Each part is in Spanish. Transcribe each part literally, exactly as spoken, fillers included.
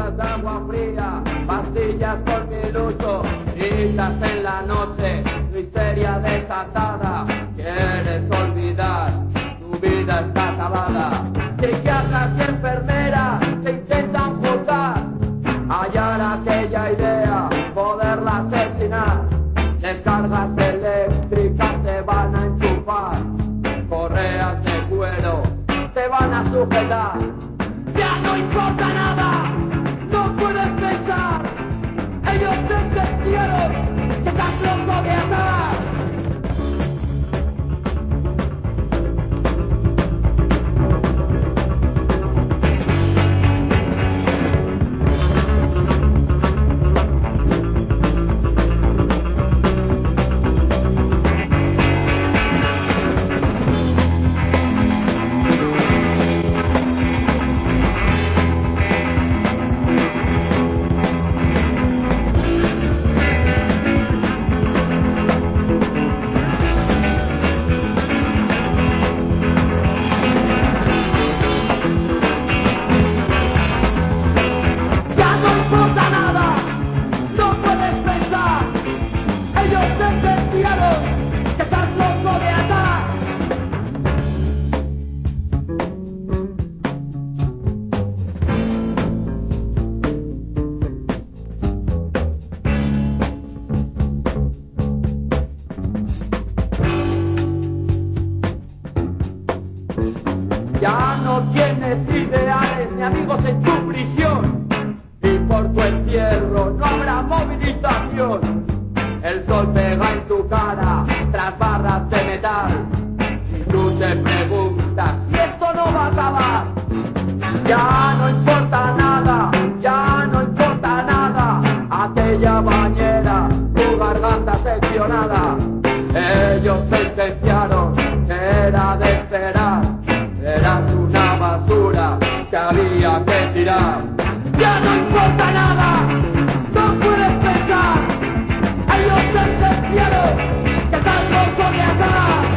gotas de agua fría, pastillas con mil uso, gritas en la noche, miseria desatada. Quieres olvidar, tu vida está acabada. Psiquiatras y enfermeras que intentan juzgar, hallar aquella idea, poderla asesinar. Descargas eléctricas te van a enchufar, correas de cuero te van a sujetar. Ya no importa nada, no puedes pensar. Ellos sentenciaron que estás loco de atar. Ya no tienes ideales ni amigos en tu prisión, y por tu encierro no habrá movilización. El sol pega en tu cara tras barras de metal, y tú te preguntas si esto no va a acabar. Ya no importa nada, ya no importa nada, aquella bañera, tu garganta seccionada. Ellos sentenciaron que era de esperar, eras una basura que había que tirar. Ya no importa nada, no puedes pensar. Ellos sentenciaron que estás loco de atar.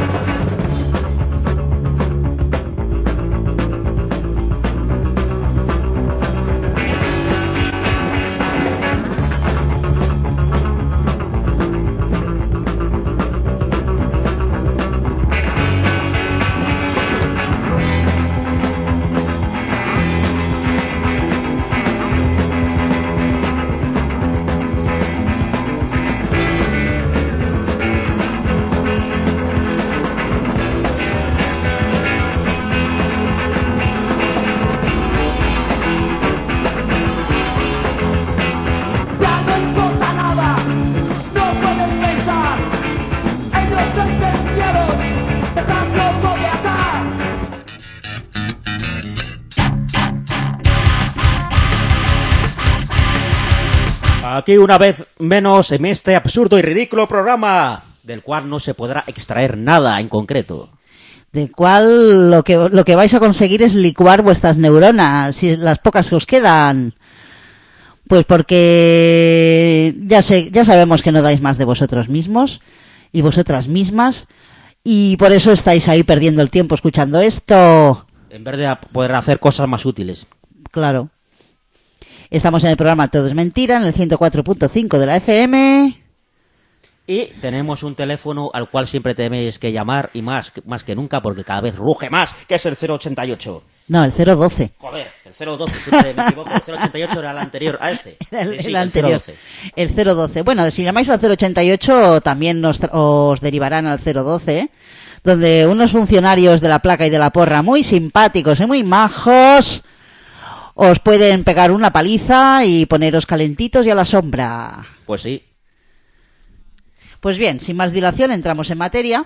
Aquí una vez menos en este absurdo y ridículo programa, del cual no se podrá extraer nada en concreto. Del cual lo que, lo que vais a conseguir es licuar vuestras neuronas, y las pocas que os quedan. Pues porque ya sé, ya sabemos que no dais más de vosotros mismos y vosotras mismas, y por eso estáis ahí perdiendo el tiempo escuchando esto. En vez de poder hacer cosas más útiles. Claro. Estamos en el programa Todo es Mentira, en el ciento cuatro punto cinco de la F M. Y tenemos un teléfono al cual siempre tenéis que llamar, y más, más que nunca, porque cada vez ruge más, que es el cero ochenta y ocho. No, el cero doce. Joder, el cero doce, siempre me equivoco, el cero ochenta y ocho era el anterior a este. El, sí, sí, el anterior. El cero doce. El cero doce. Bueno, si llamáis al cero ochenta y ocho, también nos, os derivarán al cero doce, ¿eh? Donde unos funcionarios de la placa y de la porra, muy simpáticos y muy majos, os pueden pegar una paliza y poneros calentitos y a la sombra. Pues sí. Pues bien, sin más dilación, entramos en materia.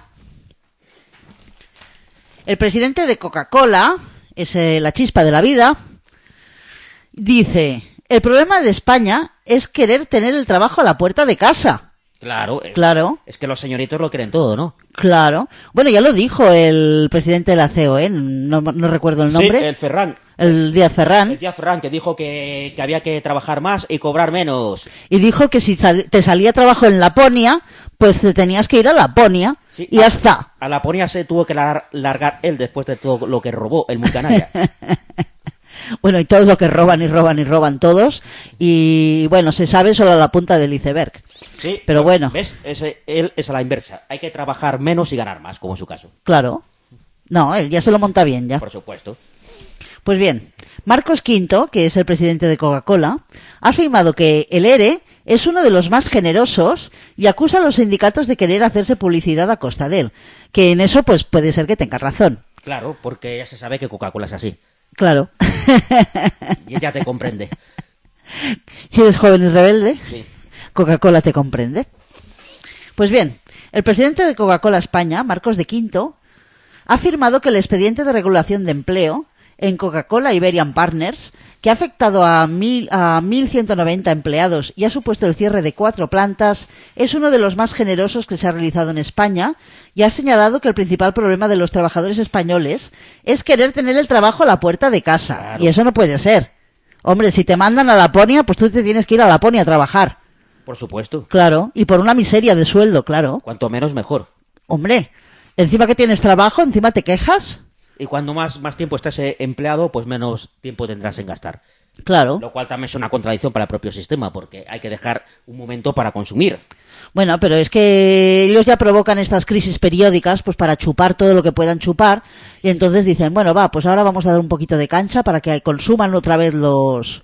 El presidente de Coca-Cola, es eh, la chispa de la vida, dice: el problema de España es querer tener el trabajo a la puerta de casa. Claro, claro. Es que los señoritos lo quieren todo, ¿no? Claro. Bueno, ya lo dijo el presidente de la C E O, ¿eh? No, no recuerdo el nombre. Sí, el Ferran. El Díaz Ferran. El Díaz Ferran, que dijo que, que había que trabajar más y cobrar menos. Y dijo que si sal, te salía trabajo en Laponia, pues te tenías que ir a Laponia. Sí, y a, ya está. A Laponia se tuvo que lar, largar él después de todo lo que robó el muy canalla. Bueno, y todo lo que roban y roban y roban todos. Y bueno, se sabe solo la punta del iceberg. Sí, pero bueno. ¿Ves? Ese, él es a la inversa. Hay que trabajar menos y ganar más, como en su caso. Claro. No, él ya se lo monta bien, ya. Por supuesto. Pues bien, Marcos Quinto, que es el presidente de Coca-Cola, ha afirmado que el ERE es uno de los más generosos y acusa a los sindicatos de querer hacerse publicidad a costa de él. Que en eso, pues puede ser que tenga razón. Claro, porque ya se sabe que Coca-Cola es así. Claro. Y ella te comprende. Si eres joven y rebelde, Sí. Coca-Cola te comprende. Pues bien, el presidente de Coca-Cola España, Marcos de Quinto, ha afirmado que el expediente de regulación de empleo en Coca-Cola Iberian Partners, que ha afectado a, mil, a mil ciento noventa empleados y ha supuesto el cierre de cuatro plantas, es uno de los más generosos que se ha realizado en España y ha señalado que el principal problema de los trabajadores españoles es querer tener el trabajo a la puerta de casa. Claro. Y eso no puede ser. Hombre, si te mandan a Laponia, pues tú te tienes que ir a Laponia a trabajar. Por supuesto. Claro, y por una miseria de sueldo, claro. Cuanto menos, mejor. Hombre, encima que tienes trabajo, encima te quejas. Y cuando más, más tiempo estés empleado, pues menos tiempo tendrás en gastar. Claro. Lo cual también es una contradicción para el propio sistema, porque hay que dejar un momento para consumir. Bueno, pero es que ellos ya provocan estas crisis periódicas pues para chupar todo lo que puedan chupar y entonces dicen, bueno, va, pues ahora vamos a dar un poquito de cancha para que consuman otra vez los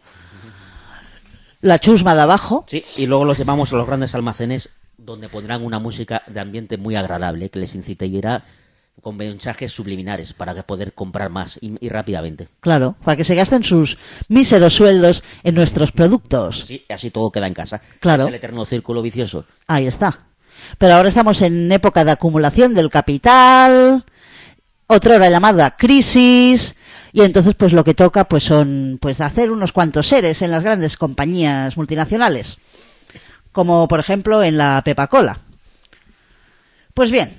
la chusma de abajo. Sí, y luego los llevamos a los grandes almacenes donde pondrán una música de ambiente muy agradable que les incitará con mensajes subliminares para poder comprar más y, y rápidamente. Claro, para que se gasten sus míseros sueldos en nuestros productos. Sí, así todo queda en casa. Claro. Es el eterno círculo vicioso. Ahí está. Pero ahora estamos en época de acumulación del capital, otra hora llamada crisis, y entonces pues lo que toca pues son pues hacer unos cuantos seres en las grandes compañías multinacionales, como por ejemplo en la Pepa-Cola. Pues bien,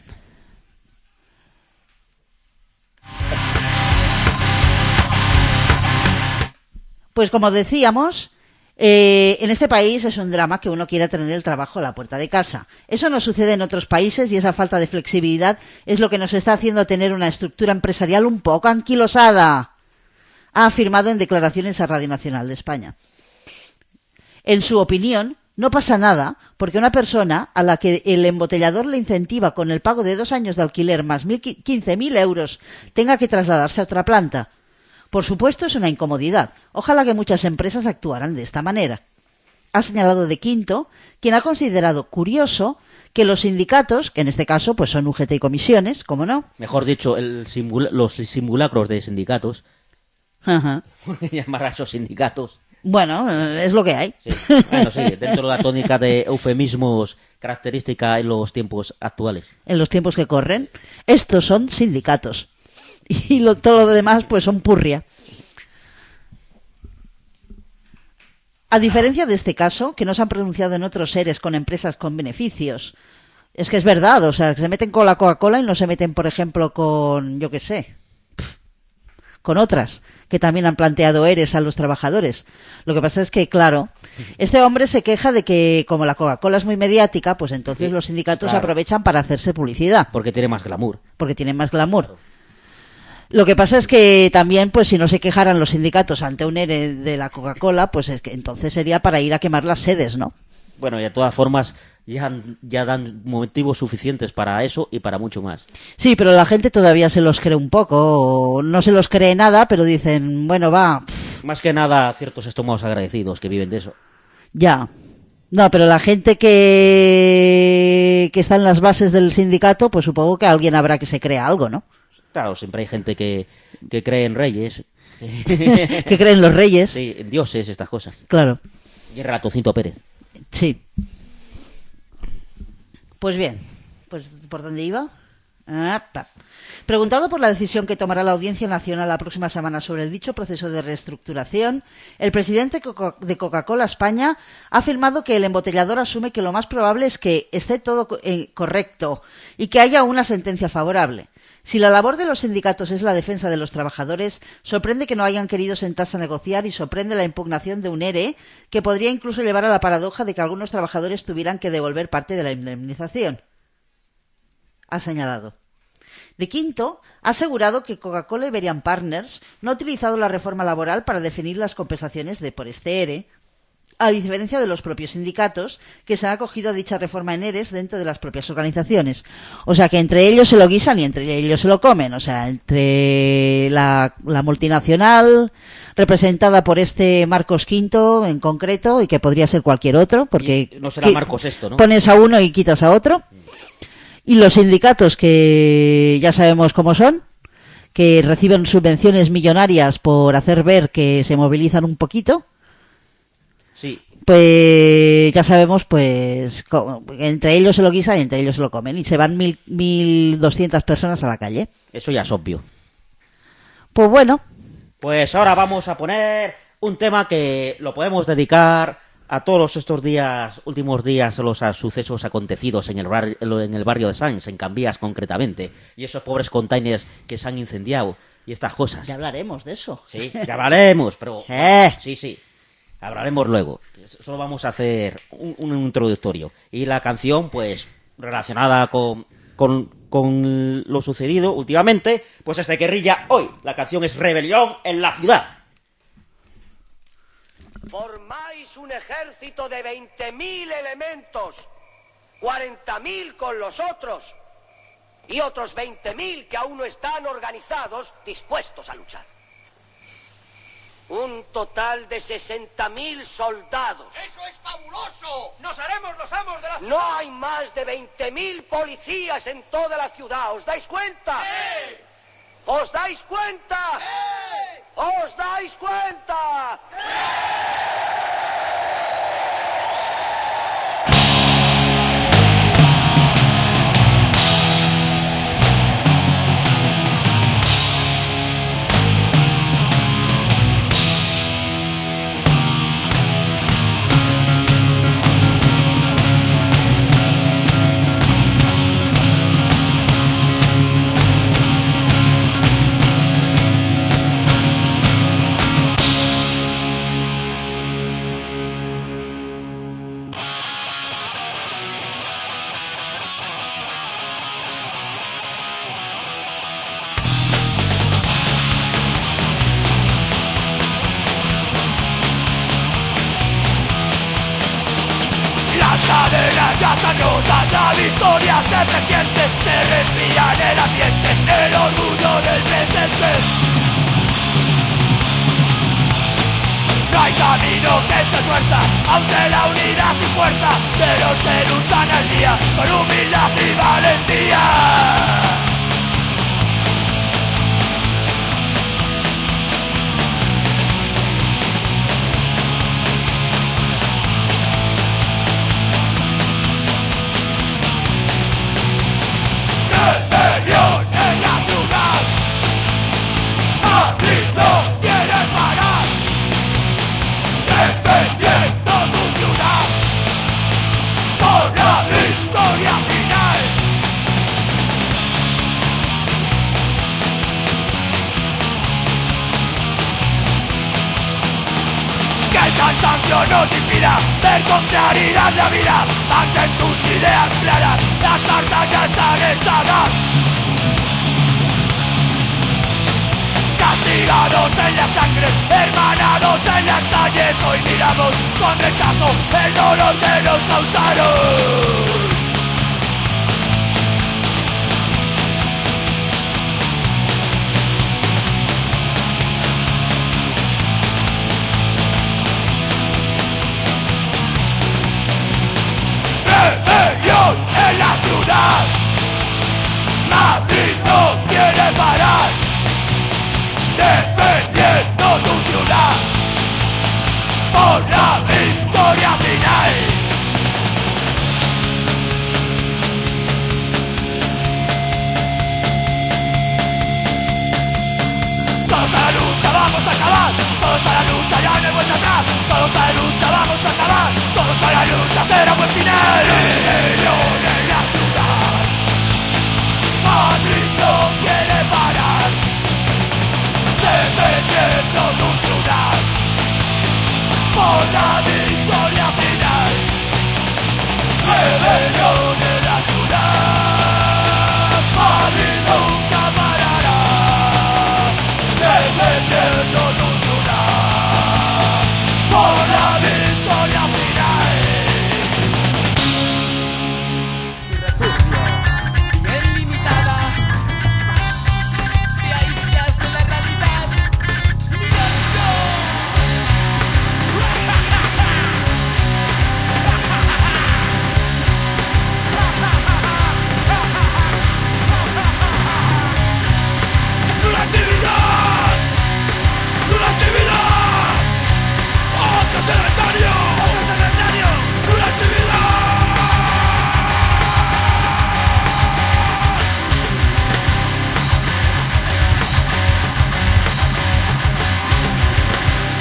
pues como decíamos, eh, en este país es un drama que uno quiera tener el trabajo a la puerta de casa. Eso no sucede en otros países y esa falta de flexibilidad es lo que nos está haciendo tener una estructura empresarial un poco anquilosada, ha afirmado en declaraciones a Radio Nacional de España. En su opinión, no pasa nada porque una persona a la que el embotellador le incentiva con el pago de dos años de alquiler más quince mil euros tenga que trasladarse a otra planta. Por supuesto, es una incomodidad. Ojalá que muchas empresas actuaran de esta manera. Ha señalado de Quinto, quien ha considerado curioso que los sindicatos, que en este caso pues son U G T y comisiones, ¿cómo no? Mejor dicho, el simula- los simulacros de sindicatos. Ajá. Llamar a esos sindicatos. Bueno, es lo que hay. Sí. Bueno, sí, dentro de la tónica de eufemismos característica en los tiempos actuales. En los tiempos que corren, estos son sindicatos. Y lo, todo lo demás pues son purria. A diferencia de este caso, que no se han pronunciado en otros seres con empresas con beneficios, es que es verdad, o sea, que se meten con la Coca-Cola y no se meten, por ejemplo, con, yo qué sé, pf, con otras, que también han planteado eres a los trabajadores. Lo que pasa es que, claro, este hombre se queja de que, como la Coca-Cola es muy mediática, pues entonces Sí, los sindicatos claro. aprovechan para hacerse publicidad. Porque tiene más glamour. Porque tienen más glamour. Lo que pasa es que también, pues si no se quejaran los sindicatos ante un ERE de la Coca-Cola, pues es que entonces sería para ir a quemar las sedes, ¿no? Bueno, y de todas formas, ya, ya dan motivos suficientes para eso y para mucho más. Sí, pero la gente todavía se los cree un poco, o no se los cree nada, pero dicen, bueno, va, pff, Más que nada, ciertos estómagos agradecidos que viven de eso. ya. No, pero la gente que, que está en las bases del sindicato, pues supongo que alguien habrá que se crea algo, ¿no? Claro, siempre hay gente que, que cree en reyes. Que creen los reyes. Sí, en dioses, estas cosas. Claro. Y el Ratoncito Pérez. Sí. Pues bien, pues ¿por dónde iba? Ah, pa. Preguntado por la decisión que tomará la Audiencia Nacional la próxima semana sobre el dicho proceso de reestructuración, el presidente de Coca-Cola España ha afirmado que el embotellador asume que lo más probable es que esté todo correcto y que haya una sentencia favorable. Si la labor de los sindicatos es la defensa de los trabajadores, sorprende que no hayan querido sentarse a negociar y sorprende la impugnación de un ERE que podría incluso llevar a la paradoja de que algunos trabajadores tuvieran que devolver parte de la indemnización. Ha señalado. De quinto, ha asegurado que Coca-Cola y Berian Partners no ha utilizado la reforma laboral para definir las compensaciones de por este ERE, a diferencia de los propios sindicatos que se han acogido a dicha reforma en ERES dentro de las propias organizaciones. O sea que entre ellos se lo guisan y entre ellos se lo comen. O sea, entre la, la multinacional representada por este Marcos Quinto en concreto, y que podría ser cualquier otro, porque y no será Marcos esto, ¿no? Pones a uno y quitas a otro. Y los sindicatos, que ya sabemos cómo son, que reciben subvenciones millonarias por hacer ver que se movilizan un poquito. Sí. Pues ya sabemos, pues entre ellos se lo guisan y entre ellos se lo comen. Y se van mil, mil doscientas personas a la calle. Eso ya es obvio. Pues bueno. Pues ahora vamos a poner un tema que lo podemos dedicar a todos estos días, últimos días, los a sucesos acontecidos en el, bar, en el barrio de Sants, en Cambias concretamente, y esos pobres containers que se han incendiado y estas cosas. Ya hablaremos de eso. Sí, ya hablaremos, pero... Eh. Sí, sí, hablaremos luego. Solo vamos a hacer un, un introductorio. Y la canción, pues, relacionada con, con, con lo sucedido últimamente, pues es de Guerrilla Hoy. La canción es Rebelión en la Ciudad. Formáis un ejército de veinte mil elementos, cuarenta mil con los otros y otros veinte mil que aún no están organizados, dispuestos a luchar. Un total de sesenta mil soldados. ¡Eso es fabuloso! ¡Nos haremos los amos de la ciudad! No hay más de veinte mil policías en toda la ciudad, ¿os dais cuenta? ¡Sí! ¿Os dais cuenta? ¡Sí! ¿Os dais cuenta? Ya están rotas, la victoria se presiente, se respira en el ambiente, el orgullo del presente. No hay camino que se tuerza, aunque la unidad y fuerza de los que luchan al día, con humildad y valentía. Rebelión en la ciudad, Madrid no quiere parar, defendiendo tu ciudad, por la victoria final. Que el cansancio no te impida ver con claridad la vida. Mantén tus ideas claras, las cartas ya están echadas. Castigados en la sangre, hermanados en las calles, hoy miramos con rechazo el dolor que nos causaron. Rebelión en la ciudad, Madrid no quiere parar, defendiendo tu ciudad, por la victoria final.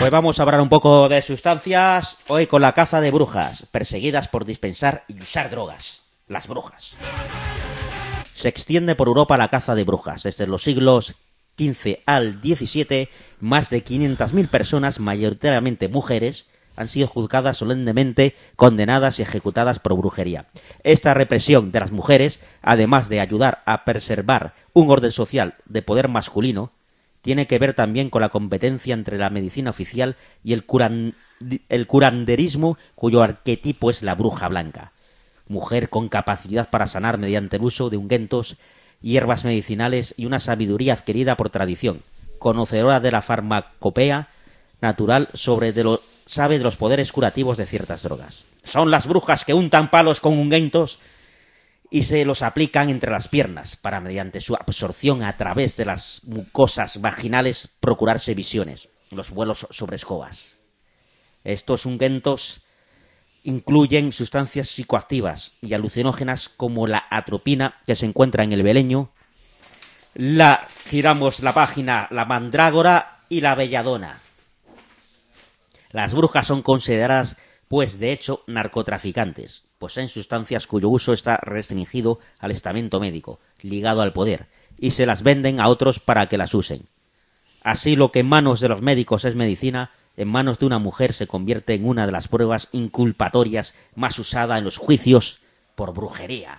Pues vamos a hablar un poco de sustancias, hoy con la caza de brujas, perseguidas por dispensar y usar drogas, las brujas. Se extiende por Europa la caza de brujas. Desde los siglos quince al diecisiete, más de quinientas mil personas, mayoritariamente mujeres, han sido juzgadas solemnemente, condenadas y ejecutadas por brujería. Esta represión de las mujeres, además de ayudar a preservar un orden social de poder masculino, tiene que ver también con la competencia entre la medicina oficial y el, curan- el curanderismo, cuyo arquetipo es la bruja blanca. Mujer con capacidad para sanar mediante el uso de ungüentos, hierbas medicinales y una sabiduría adquirida por tradición, conocedora de la farmacopea natural, sobre de lo, sabe de los poderes curativos de ciertas drogas. Son las brujas que untan palos con ungüentos y se los aplican entre las piernas para, mediante su absorción a través de las mucosas vaginales, procurarse visiones, los vuelos sobre escobas. Estos ungüentos incluyen sustancias psicoactivas y alucinógenas como la atropina, que se encuentra en el beleño, la, giramos la página, la mandrágora y la belladona. Las brujas son consideradas, pues de hecho, narcotraficantes, poseen sustancias cuyo uso está restringido al estamento médico, ligado al poder, y se las venden a otros para que las usen. Así, lo que en manos de los médicos es medicina, en manos de una mujer se convierte en una de las pruebas inculpatorias más usada en los juicios por brujería.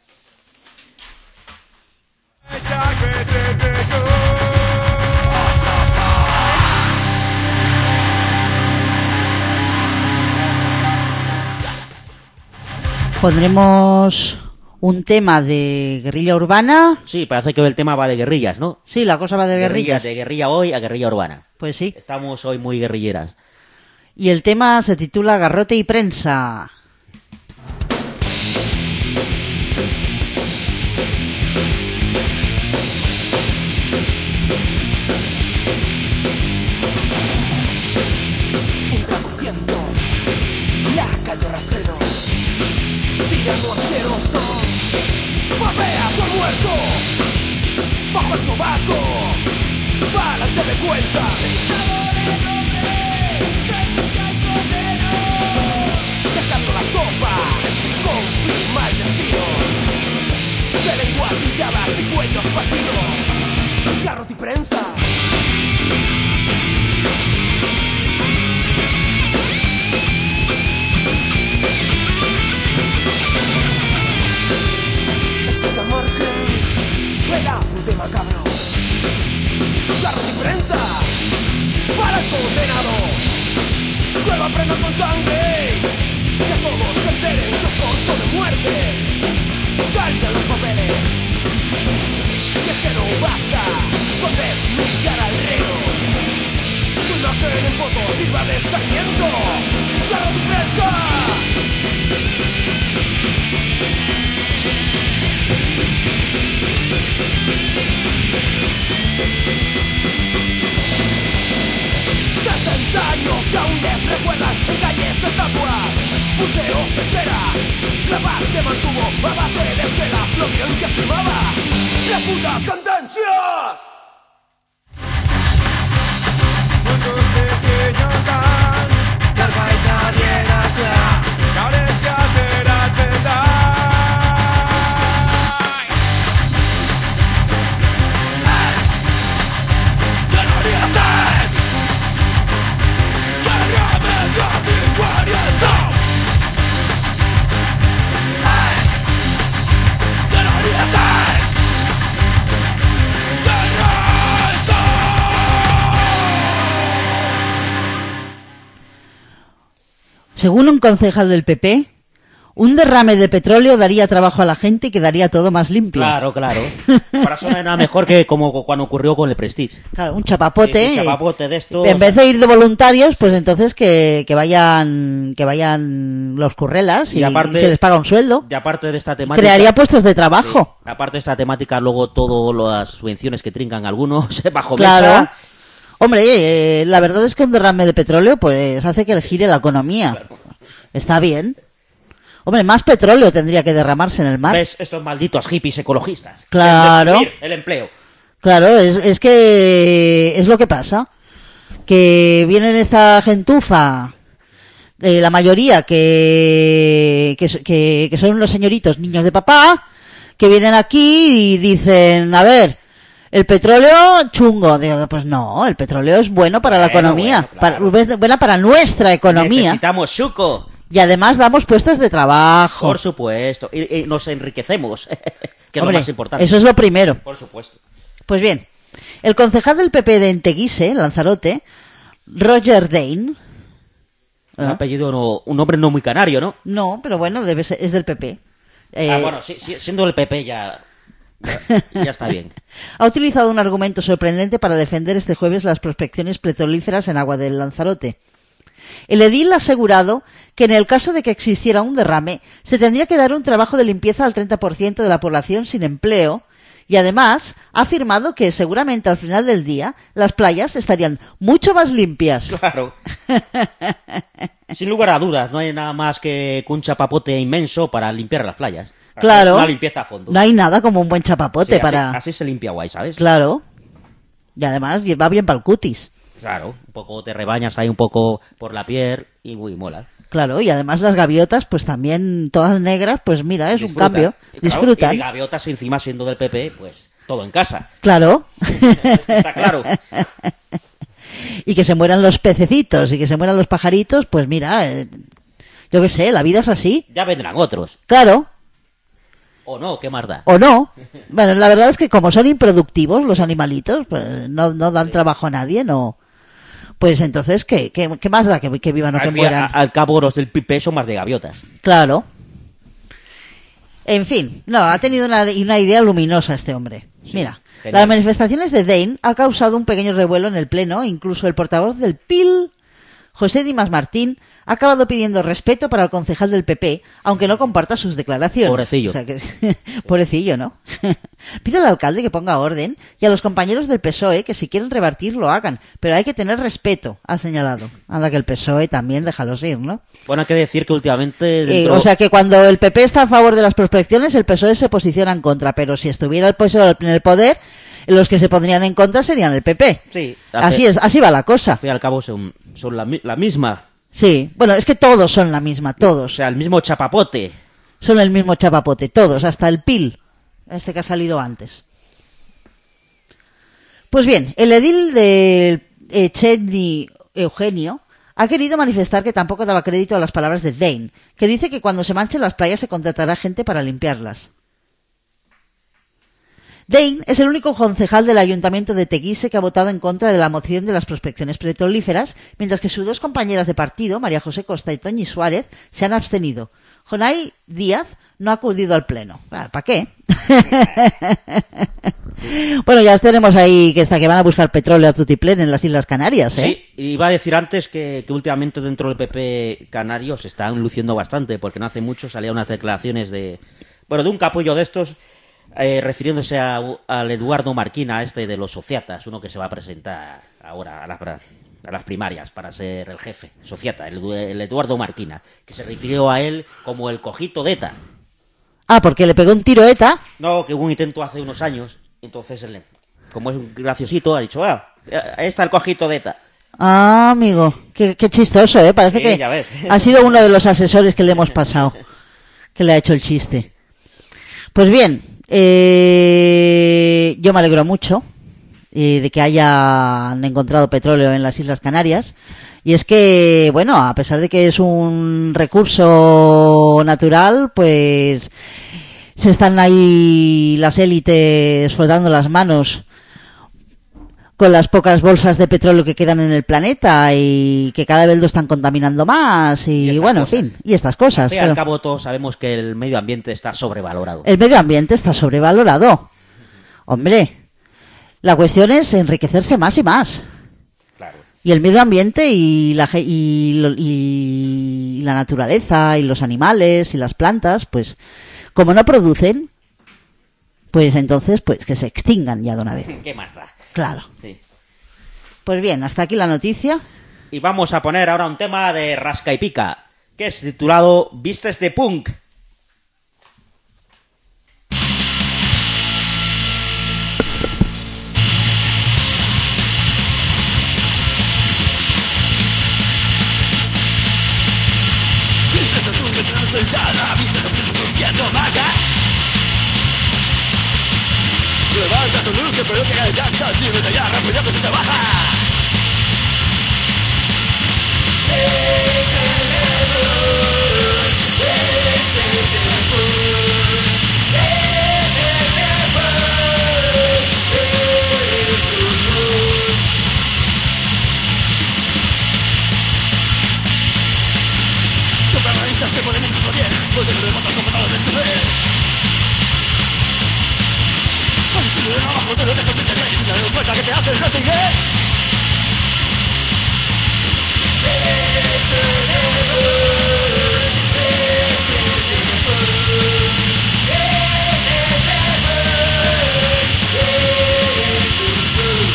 Pondremos un tema de guerrilla urbana. Sí, parece que el tema va de guerrillas, ¿no? Sí, la cosa va de guerrillas. De guerrilla hoy a guerrilla urbana. Pues sí. Estamos hoy muy guerrilleras. Y el tema se titula Garrote y prensa. Introduciendo la calle rastrero, tirando asqueroso, papea tu almuerzo, bajo el sobaco, balance de cuentas, dejando la sopa, confirma el destino, de lenguas hinchadas y cuellos partidos, garrote y prensa. Era un tema macabro, garrote y prensa para el condenado, prueba prenda con sangre, que todos se enteren, su esposo de muerte, saltan los papeles, y es que no basta con desnucar al reo, su imagen en foto sirva de escarmiento, garrote y prensa. sesenta años y aún les recuerdan en calles estatuas, museos de cera, la paz que mantuvo a base de esquelas, lo bien que firmaba, las putas sentencias. Según un concejal del P P, un derrame de petróleo daría trabajo a la gente y quedaría todo más limpio. Claro, claro. Para eso no hay nada mejor que como cuando ocurrió con el Prestige. Claro, un chapapote. Sí, un chapapote de estos. En vez de ir de voluntarios, pues entonces que, que vayan que vayan los currelas y, y aparte, se les paga un sueldo. Y aparte de esta temática, crearía puestos de trabajo. Sí, aparte de esta temática, luego todas las subvenciones que trincan algunos bajo claro. mesa. Hombre, eh, la verdad es que un derrame de petróleo pues hace que gire la economía. Claro. Está bien. Hombre, más petróleo tendría que derramarse en el mar. ¿Ves? Estos malditos hippies ecologistas. Claro. El empleo. Claro, es, es que es lo que pasa. que vienen esta gentuza, eh, la mayoría que, que, que, que son los señoritos niños de papá, que vienen aquí y dicen, a ver, el petróleo chungo. Digo, pues no, el petróleo es bueno para la Bueno, economía, bueno, claro. para, es buena para nuestra economía. Necesitamos suco. Y además damos puestos de trabajo. Por supuesto. Y, y nos enriquecemos, que es Hombre, lo más importante. eso es lo primero. Por supuesto. Pues bien, el concejal del P P de Enteguise, Lanzarote, Roger Dane. Un ¿Ah? apellido, no, un nombre no muy canario, ¿no? No, pero bueno, debe ser, es del P P. Eh, Ah, bueno, sí, sí, siendo el P P ya, ya, ya está bien. Ha utilizado un argumento sorprendente para defender este jueves las prospecciones petrolíferas en agua del Lanzarote. El edil ha asegurado que en el caso de que existiera un derrame, se tendría que dar un trabajo de limpieza al treinta por ciento de la población sin empleo, y además ha afirmado que seguramente al final del día las playas estarían mucho más limpias. Claro. Sin lugar a dudas, no hay nada más que un chapapote inmenso para limpiar las playas. Claro. Una limpieza a fondo. No hay nada como un buen chapapote Sí, así, para... así se limpia guay, ¿sabes? Claro. Y además va bien para el cutis. Claro, un poco te rebañas ahí un poco por la piel y muy mola. Claro, y además las gaviotas, pues también todas negras, pues mira, es Disfrutan. un cambio. Y claro, Disfrutan. Y gaviotas encima siendo del P P, pues todo en casa. Claro. Está claro. Y que se mueran los pececitos y que se mueran los pajaritos, pues mira, eh, yo qué sé, la vida es así. Ya vendrán otros. Claro, O no, ¿qué más da? o no. Bueno, la verdad es que como son improductivos los animalitos, pues no, no dan trabajo a nadie, no. Pues entonces, ¿qué, qué, qué más da que, que vivan o que Al, fin- mueran? a- al cabo, los del P P son más de gaviotas. Claro. En fin, no, ha tenido una, una idea luminosa este hombre. Mira, genial. las manifestaciones de Dane ha causado un pequeño revuelo en el Pleno, incluso el portavoz del P I L, José Dimas Martín, ha acabado pidiendo respeto para el concejal del P P, aunque no comparta sus declaraciones. Pobrecillo. O sea que- pobrecillo, ¿no? Pide al alcalde que ponga orden y a los compañeros del P S O E que si quieren revertir lo hagan, pero hay que tener respeto, ha señalado. Anda que el P S O E también déjalos ir, ¿no? Bueno, hay que decir que últimamente... Eh, dentro- o sea que cuando el P P está a favor de las prospecciones, el P S O E se posiciona en contra, pero si estuviera el P S O E en el poder, los que se pondrían en contra serían el P P. Sí, Así es, así va la cosa. Al fin y al cabo son, son la, mi- la misma. Sí, bueno, es que todos son la misma, O todos. sea, el mismo chapapote. Son el mismo chapapote, todos, hasta el P I L, este que ha salido antes. Pues bien, el edil de Echenique Eugenio ha querido manifestar que tampoco daba crédito a las palabras de Dane, que dice que cuando se manchen las playas se contratará gente para limpiarlas. Dane es el único concejal del ayuntamiento de Teguise que ha votado en contra de la moción de las prospecciones petrolíferas, mientras que sus dos compañeras de partido, María José Costa y Toñi Suárez, se han abstenido. Jonay Díaz no ha acudido al pleno. ¿Para qué? Bueno, ya tenemos ahí que, está, que van a buscar petróleo a tutiplén en las Islas Canarias, ¿eh? Sí, iba a decir antes que, que últimamente dentro del P P canario se están luciendo bastante, porque no hace mucho salían unas declaraciones de... Bueno, de un capullo de estos, eh, refiriéndose a, al Eduardo Marquina, este de los sociatas, uno que se va a presentar ahora a las, a las primarias para ser el jefe, sociata, el, el Eduardo Marquina, que se refirió a él como el cojito de ETA. Ah, porque le pegó un tiro a ETA. No, que hubo un intento hace unos años, entonces él, como es un graciosito, ha dicho, ah, ahí está el cojito de ETA. Ah, amigo, qué, qué chistoso, ¿eh? Parece Sí, que ya ves. ha sido uno de los asesores que le hemos pasado, que le ha hecho el chiste. Pues bien, eh, yo me alegro mucho eh, de que hayan encontrado petróleo en las Islas Canarias. Y es que, bueno, a pesar de que es un recurso natural, pues se están ahí las élites frotando las manos con las pocas bolsas de petróleo que quedan en el planeta y que cada vez lo están contaminando más y, Y estas bueno, cosas. en fin, y estas cosas. Al fin y pero al cabo todos sabemos que el medio ambiente está sobrevalorado. el medio ambiente está sobrevalorado. Hombre, la cuestión es enriquecerse más y más. Claro. Y el medio ambiente y la, ge- y, lo- y la naturaleza y los animales y las plantas, pues como no producen, pues entonces pues que se extingan ya de una vez. ¿Qué más da? Claro. Sí. Pues bien, hasta aquí la noticia. Y vamos a poner ahora un tema de rasca y pica, que es titulado Vistes de Punk. sentada, viste conduciendo vaca. Levanta tu luz que pero que alcanza, si vete ya rápido que se te baja. Este es el mood, este es el mood, este es el mood, eres un mood. Superrealistas que ponen incluso bien, porque no demostrado como todo de tu vez. Tú de abajo te lo dejas de tener y sin darme cuenta que te haces nothing, eh. Este es el mood, este es el mood, este es el mood, eres un mood.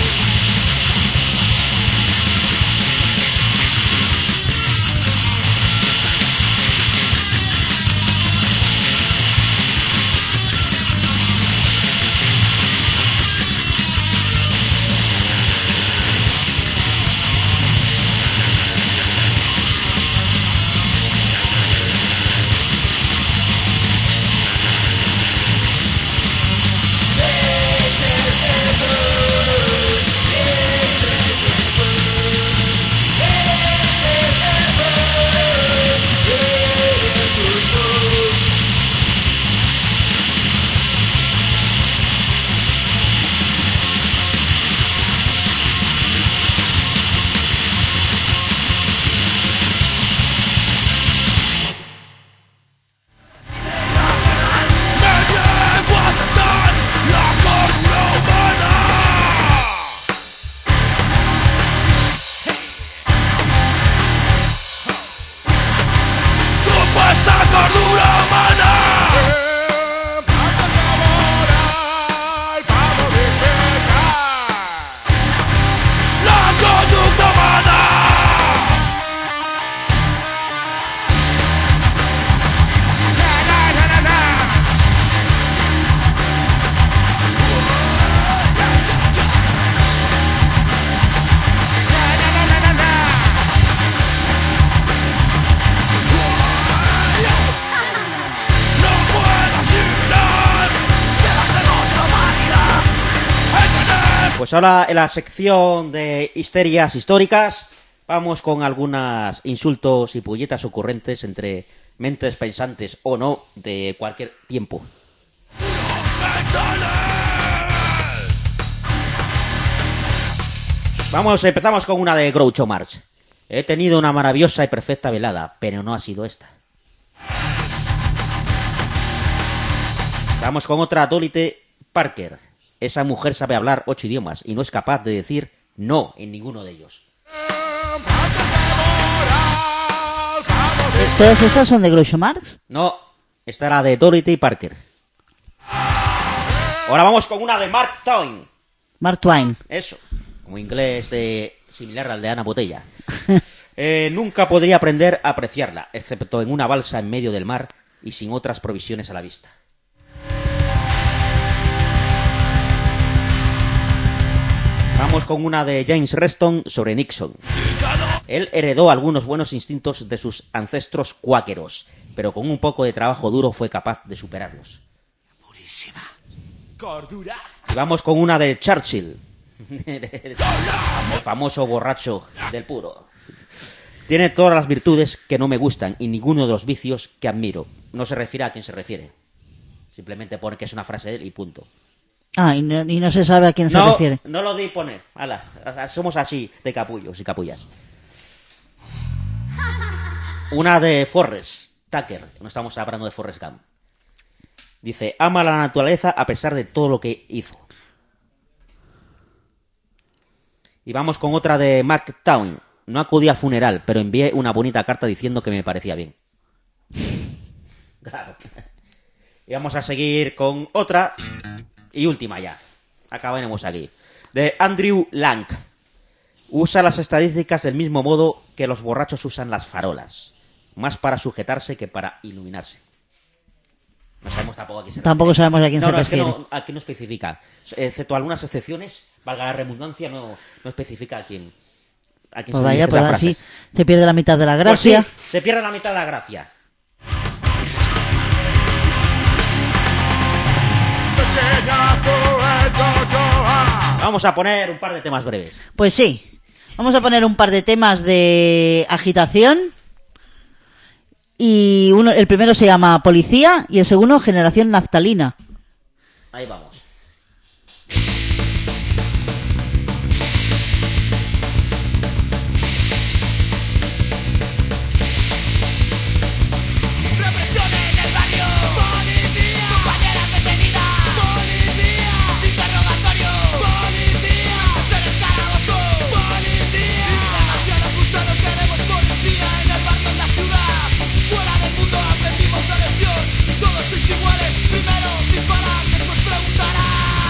Pues ahora en la sección de histerias históricas vamos con algunos insultos y pulletas ocurrentes entre mentes pensantes o no de cualquier tiempo. Vamos, empezamos con una de Groucho Marx. He tenido una maravillosa y perfecta velada, pero no ha sido esta. Vamos con otra Dorothy Parker. Esa mujer sabe hablar ocho idiomas y no es capaz de decir no en ninguno de ellos. ¿Todas estas son de Groucho Marx? No, esta era de Dorothy Parker. Ahora vamos con una de Mark Twain. Mark Twain. Eso, como inglés de similar al de Ana Botella. Eh, nunca podría aprender a apreciarla, excepto en una balsa en medio del mar y sin otras provisiones a la vista. Vamos con una de James Reston sobre Nixon. Él heredó algunos buenos instintos de sus ancestros cuáqueros, pero con un poco de trabajo duro fue capaz de superarlos. Purísima cordura. Y vamos con una de Churchill. El famoso borracho del puro. Tiene todas las virtudes que no me gustan y ninguno de los vicios que admiro. No se refiere a quién se refiere. Simplemente pone que es una frase de él y punto. Ah, y no, y no se sabe a quién no, se refiere. No lo di poner. Ala, somos así de capullos y capullas. Una de Forrest Tucker. No estamos hablando de Forrest Gump. Dice, ama la naturaleza a pesar de todo lo que hizo. Y vamos con otra de Mark Twain. No acudí al funeral, pero envié una bonita carta diciendo que me parecía bien. Claro. Y vamos a seguir con otra... Y última ya. Acabaremos aquí. De Andrew Lang. Usa las estadísticas del mismo modo que los borrachos usan las farolas. Más para sujetarse que para iluminarse. No sabemos tampoco a quién se Tampoco refiere. sabemos a quién no, se no, refiere. Es que no, aquí no especifica. Excepto algunas excepciones, valga la redundancia, no, no especifica a quién. A quién Pues se vaya, dirige pues esa así frase. se pierde la mitad de la gracia. Pues sí, se pierde la mitad de la gracia. Vamos a poner un par de temas breves. Pues sí, vamos a poner un par de temas de agitación. Y uno, el primero se llama Policía y el segundo Generación Naftalina. Ahí vamos. Represión en el barrio. Policía. Compañeras detenidas. Policía. Interrogatorio. Policía. Luchas en el calabozo. Policía. Demasiado mucho no queremos policía en el barrio, en la ciudad. Fuera del mundo aprendimos la lección. Todos sois iguales. Primero disparan, después preguntarán.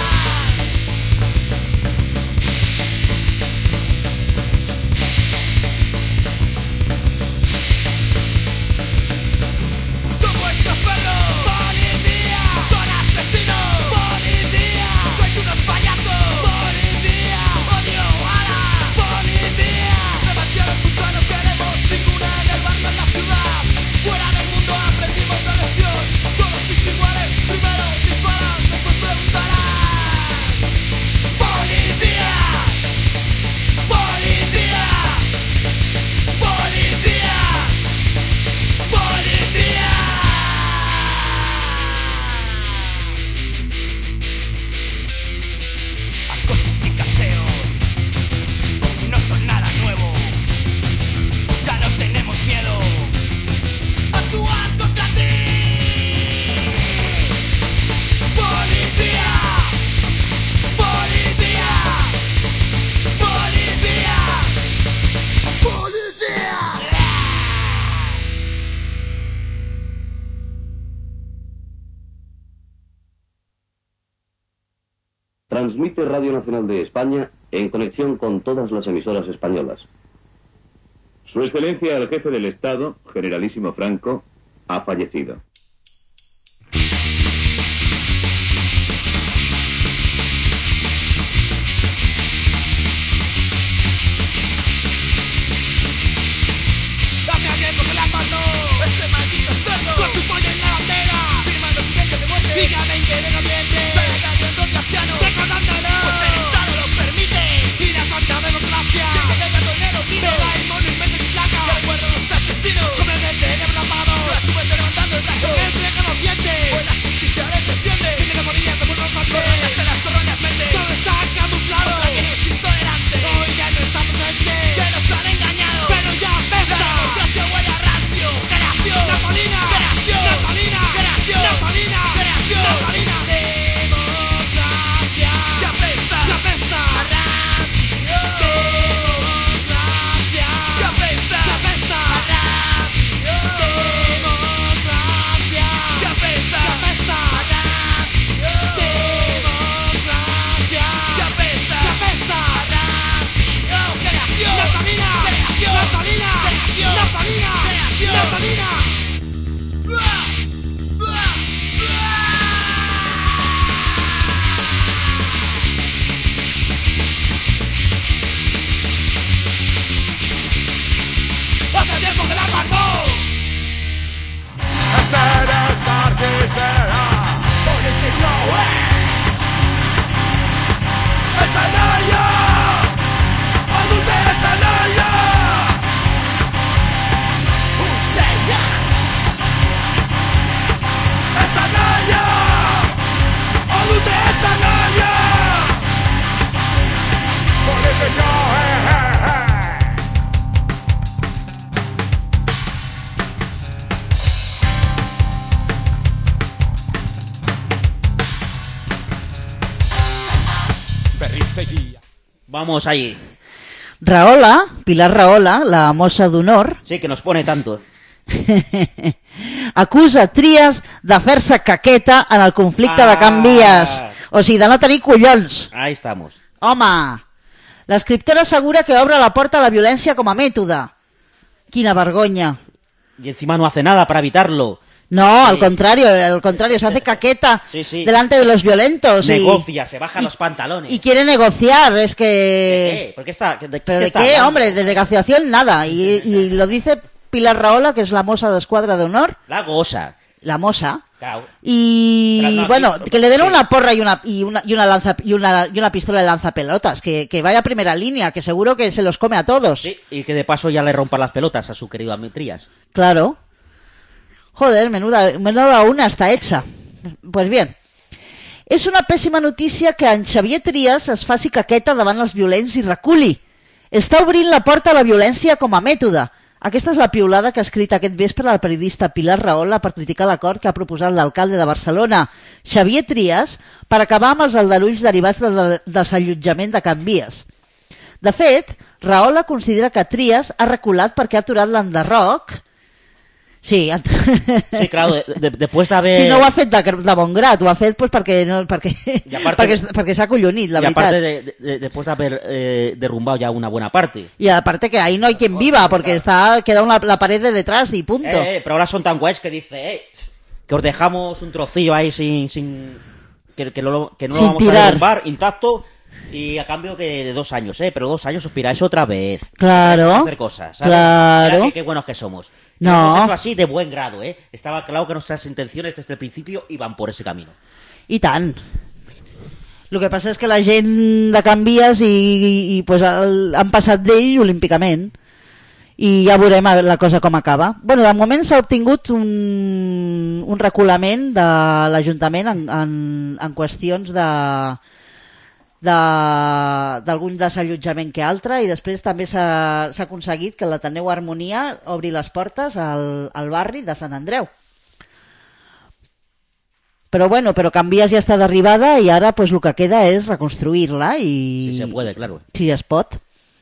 Son vuestros perros. Policía. Son asesinos. Policía. Sois unos payasos. Policía. Odio a la policía. Demasiado mucho no queremos ninguna en el barrio, en la ciudad. Fuera del mundo aprendimos la lección. Todos sois iguales. Primero disparan, después preguntarán. Policía. Policía. Policía. Policía. Acosos y cacheos no son nada nuevo. Ya no tenemos miedo a actuar contra ti. Policía. Policía. Policía. Policía. Transmite Radio Nacional de España en conexión con todas las emisoras españolas. Su Excelencia el Jefe del Estado, Generalísimo Franco, ha fallecido. Hace tiempo que la mató ese maldito cerdo con su polla en la bandera. Firma los siguientes de muerte y cada veinte de noviembre sale cayendo Graciano decordándolo. Pues el Estado lo permite y la santa democracia que llega el tornero pide la el mono inmenso sin placa que recuerda a los asesinos como el del cerebro amado y a su vez levantando el brazo que entrega los dientes pues la justicia les defiende viene de morir se vuelve santo corroñas de las corroñas mente todo está camuflado contra quien es intolerante hoy ya no está presente que nos han engañado pero ya apesta la democracia huele a rancio creación Natalina creación Natalina creación Natalina creación Natalina democracia ya apesta ya apesta a rancio democracia ya apesta ya apesta a rancio democracia ya apesta ya apesta a rancio democracia ya apesta ya apesta a rancio creación Natalina creación Natalina creación Natalina creación Natalina. Hace tiempo que la mató. Vamos ahí. Rahola, Pilar Rahola, la mossa d'honor, Sí, que nos pone tanto. acusa Trias de fer-se caqueta en el conflicte Ah. de Can Vies. O sigui, de no tenir collons. Ahí estamos. Home, l'escriptora assegura que obre la porta a la violència com a mètode. Quina vergonya. Y encima no hace nada para evitarlo. No, Sí. al contrario, al contrario, se hace caqueta Sí, sí. delante de los violentos. y- Negocia, se baja y- los pantalones. Y quiere negociar, es que... ¿De qué? ¿Por qué está, de, ¿Pero de está qué, hablando? hombre? De negociación, nada. Y, y lo dice Pilar Rahola, que es la moza de escuadra de honor. La goza. la moza. Claro. Y Pero no, bueno, sí, que le den sí. una porra y una y una y una lanza y una y una pistola de lanzapelotas, que, que vaya a primera línea, que seguro que se los come a todos. Sí, y que de paso ya le rompa las pelotas a su querido Amitrías. Claro. Joder, menuda, menuda una està hecha. Pues bien, és una pèssima notícia que en Xavier Trias es faci caqueta davant els violents i reculi. Està obrint la porta a la violència com a mètode. Aquesta és la piulada que ha escrit aquest vespre la periodista Pilar Rahola per criticar l'acord que ha proposat l'alcalde de Barcelona, Xavier Trias, per acabar amb els aldarulls derivats del desallotjament de Can Vies. De fet, Rahola considera que Trias ha reculat perquè ha aturat l'enderroc. Sí, Sí, claro, de, de, después de haber... sí, no ho ha fet de, de bon grat, ho ha fet pues, perquè, no, perquè, aparte, perquè, perquè s'ha acollonit, la y veritat. aparte de, de, de, después de haber eh, derrumbado ya una buena parte. Y aparte que ahí no hay quien viva, porque está queda una, la pared de detrás y punto. Eh, eh, pero ahora son tan guays que dice, eh, que os dejamos un trocillo ahí sin... sin que, que, lo, que no Sin lo vamos tirar. a derrumbar intacto y a cambio que de dos años, eh, pero dos años os piráis otra vez. Claro, Hacer cosas, ¿sabes? claro. Mira qué, qué buenos que somos. Y No. lo hemos hecho así de buen grado, ¿eh? Estaba claro que nuestras intenciones desde el principio iban por ese camino. I tant. El que passa és que la gent de Can Vies i, i, i pues, el, han passat d'ell olímpicament. I ja veurem a veure la cosa com acaba. Bueno, de moment s'ha obtingut un, un reculament de l'Ajuntament en, en, en qüestions de d'algun de, desallotjament que altre, i després també s'ha aconseguit que l'Ateneu Harmonia obri les portes al, al barri de Sant Andreu. Però bueno, però Can Vies ja està d'arribada i ara pues, el que queda és reconstruir-la i... Si se puede, claro. Si es pot.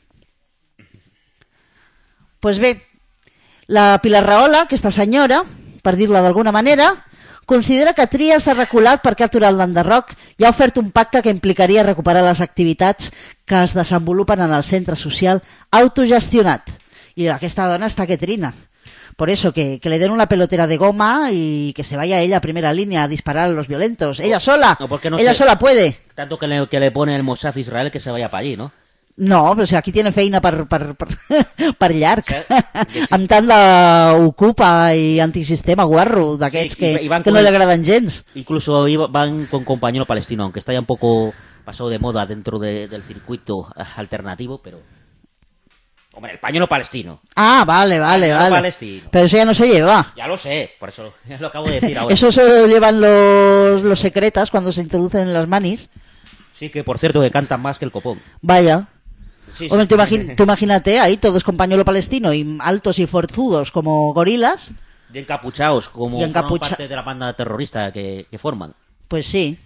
Pues bé, la Pilar Rahola, aquesta senyora, per dir-la d'alguna manera, considera que Trias s'ha reculat perquè ha aturat l'enderroc i ha ofert un pacte que implicaria recuperar les activitats que es desenvolupen en el centre social autogestionat. I aquesta dona està que trina. Por eso, que, que le den una pelotera de goma y que se vaya ella a primera línea a disparar a los violentos. Ella sola, No, porque no ella sé- sola puede. Tanto que le, que le pone el Mossad Israel que se vaya para allí, ¿no? No, però si aquí tiene feina per, per, per, per llarg. Sí. Amb tant d'ocupa i antisistema guarro d'aquests Sí, que, i van que con no el- le agradan gens. Incluso iba- van con compañero palestino, aunque está ya un poco pasado de moda dentro de- del circuito alternativo, pero... Hombre, el pañuelo palestino. Ah, vale, vale, Pañuelo vale. palestino. Pero eso ya no se lleva. Ya lo sé, por eso ya lo acabo de decir ahora. Eso se lo llevan los, los secretas cuando se introducen en las manis. Sí, que por cierto que cantan más que el copón. Vaya. Sí, Hombre, sí. tú, imagi- tú imagínate ahí todos con pañuelo palestino y altos y forzudos como gorilas. Y encapuchados, como Y forman encapucha- parte de la banda terrorista que, que forman. Pues sí.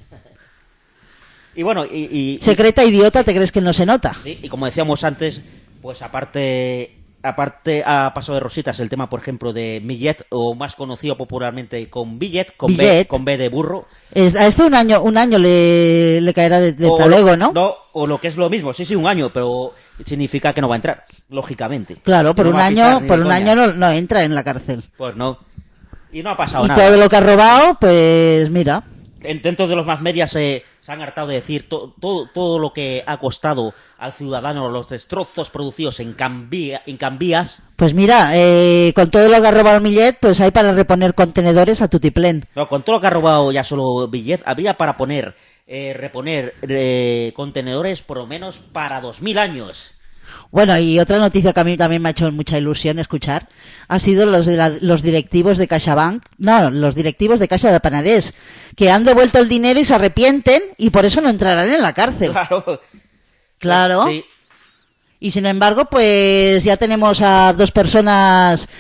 Y bueno, y, y- Secreta idiota, ¿te crees que no se nota? sí, y como decíamos antes, pues aparte aparte ha pasado de rositas el tema, por ejemplo, de Millet, o más conocido popularmente con Billet, con B, Billet. con B de burro. Es- a este un año un año le, le caerá de, de O talego, lo- ¿no? No, o lo que es lo mismo, sí, sí, un año, pero significa que no va a entrar, lógicamente. Claro, por No un va a pisar año, ni por de un coña. año no, no entra en la cárcel. Pues no. Y no ha pasado Y nada. todo lo que ha robado, pues mira. En- Dentro de los más medias se, se han hartado de decir to- todo, todo lo que ha costado al ciudadano, los destrozos producidos en, Cambia, en Cambias. Pues mira, eh, con todo lo que ha robado Millet, pues hay para reponer contenedores a tutiplén. No, con todo lo que ha robado ya solo Billet, habría para poner, eh, reponer eh, contenedores por lo menos para dos mil años. Bueno, y otra noticia que a mí también me ha hecho mucha ilusión escuchar ha sido los de la- los directivos de CaixaBank, no, los directivos de Caixa de Penedès, que han devuelto el dinero y se arrepienten y por eso no entrarán en la cárcel. Claro. Claro. Sí. Y sin embargo, pues ya tenemos a dos personas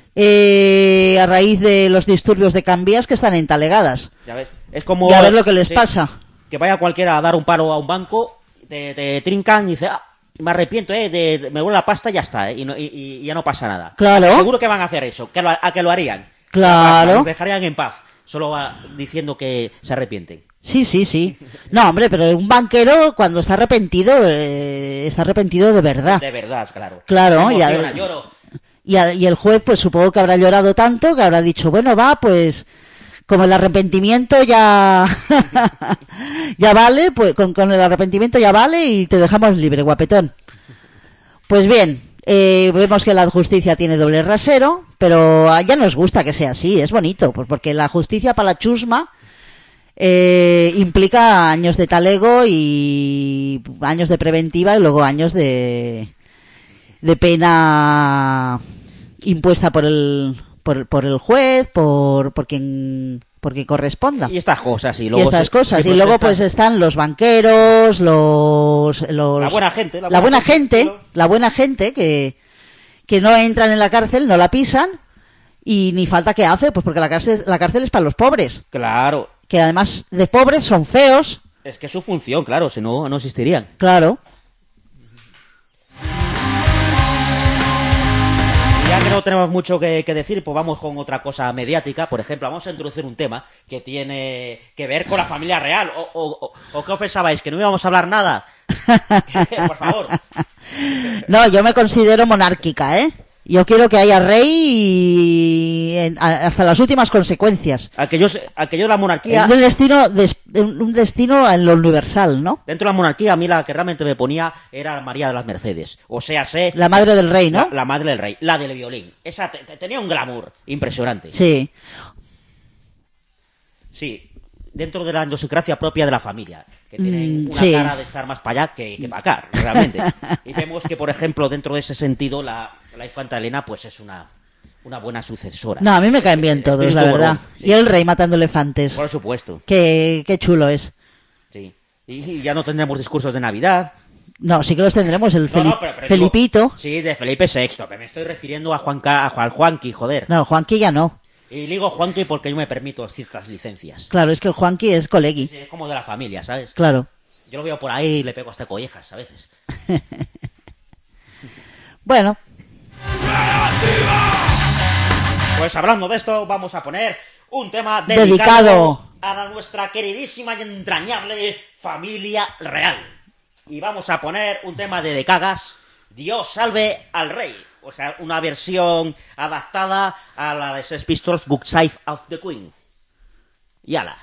eh, a raíz de los disturbios de Cambias que están entalegadas. Ya ves. Es como... Y a ver lo que les sí, pasa. Que vaya cualquiera a dar un paro a un banco, te, te trincan y dice, ah, me arrepiento, eh, de, de- me vuelve la pasta y ya está, eh, y, no- y- y ya no pasa nada. Claro. Seguro que van a hacer eso, que lo, a que lo harían. Claro. Los dejarían en paz, solo ah, diciendo que se arrepienten. Sí, sí, sí. No, hombre, pero un banquero cuando está arrepentido, eh, está arrepentido de verdad. De verdad, claro. Claro, Me y a- emociona, lloro. Y, a- y el juez, pues supongo que habrá llorado tanto que habrá dicho, bueno, va, pues como el arrepentimiento ya ya vale, pues con, con el arrepentimiento ya vale y te dejamos libre, guapetón. Pues bien, Eh, vemos que la justicia tiene doble rasero, pero ya nos gusta que sea así, es bonito, pues porque la justicia para la chusma eh, implica años de talego y años de preventiva y luego años de, de pena impuesta por el, por, por el juez, por, por quien... porque corresponda. Y estas cosas, y luego... Y estas se, cosas, se y luego pues presentan- están los banqueros, los... los La buena gente, la la buena buena gente, gente, la buena gente que, que no entran en la cárcel, no la pisan, y ni falta que hace, pues porque la cárcel, la cárcel es para los pobres, Claro, que además de pobres son feos, es que es su función, claro, si no, no existirían. claro. Ya que no tenemos mucho que, que decir, pues vamos con otra cosa mediática. Por ejemplo, vamos a introducir un tema que tiene que ver con la familia real. ¿O, o, o, o qué os pensabais? ¿Que no íbamos a hablar nada? Por favor. No, yo me considero monárquica, ¿eh? Yo quiero que haya rey y en- a- hasta las últimas consecuencias. Aquellos, aquello de la monarquía... Un destino, des- un destino en lo universal, ¿no? Dentro de la monarquía, a mí la que realmente me ponía era María de las Mercedes. O sea, sé... La madre del rey, ¿no? La, la madre del rey, la del violín. Esa te- te- tenía un glamour impresionante. Sí. Sí, dentro de la idiosincrasia propia de la familia, que tienen Mm, una sí. cara de estar más para allá que, que para acá, realmente. Y vemos que, por ejemplo, dentro de ese sentido, la, la infanta Elena, pues es una, una buena sucesora. No, a mí me caen bien Es- todos, espíritu la verdad. Borbón, sí. Y el rey matando elefantes. Por supuesto, Qué, qué chulo es. sí. Y, y ya no tendremos discursos de Navidad. No, sí que los tendremos, el No, Feli- no, pero- pero Felipito. digo- sí, de Felipe sexto, pero me estoy refiriendo a Juan, Ca- a Juan Juanqui, joder. No, Juanqui ya no. Y digo Juanqui porque yo me permito ciertas licencias. Claro, es que el Juanqui es colegui. Sí, es como de la familia, ¿sabes? Claro. Yo lo veo por ahí y le pego hasta collejas a veces. Bueno, Pues hablando de esto, vamos a poner un tema Dedicado. dedicado, a la- nuestra queridísima y entrañable familia real. Y vamos a poner un tema de De Cagas, Dios salve al rey. O sea, una versión adaptada a la de Sex Pistols, Good Side of the Queen. Y ala.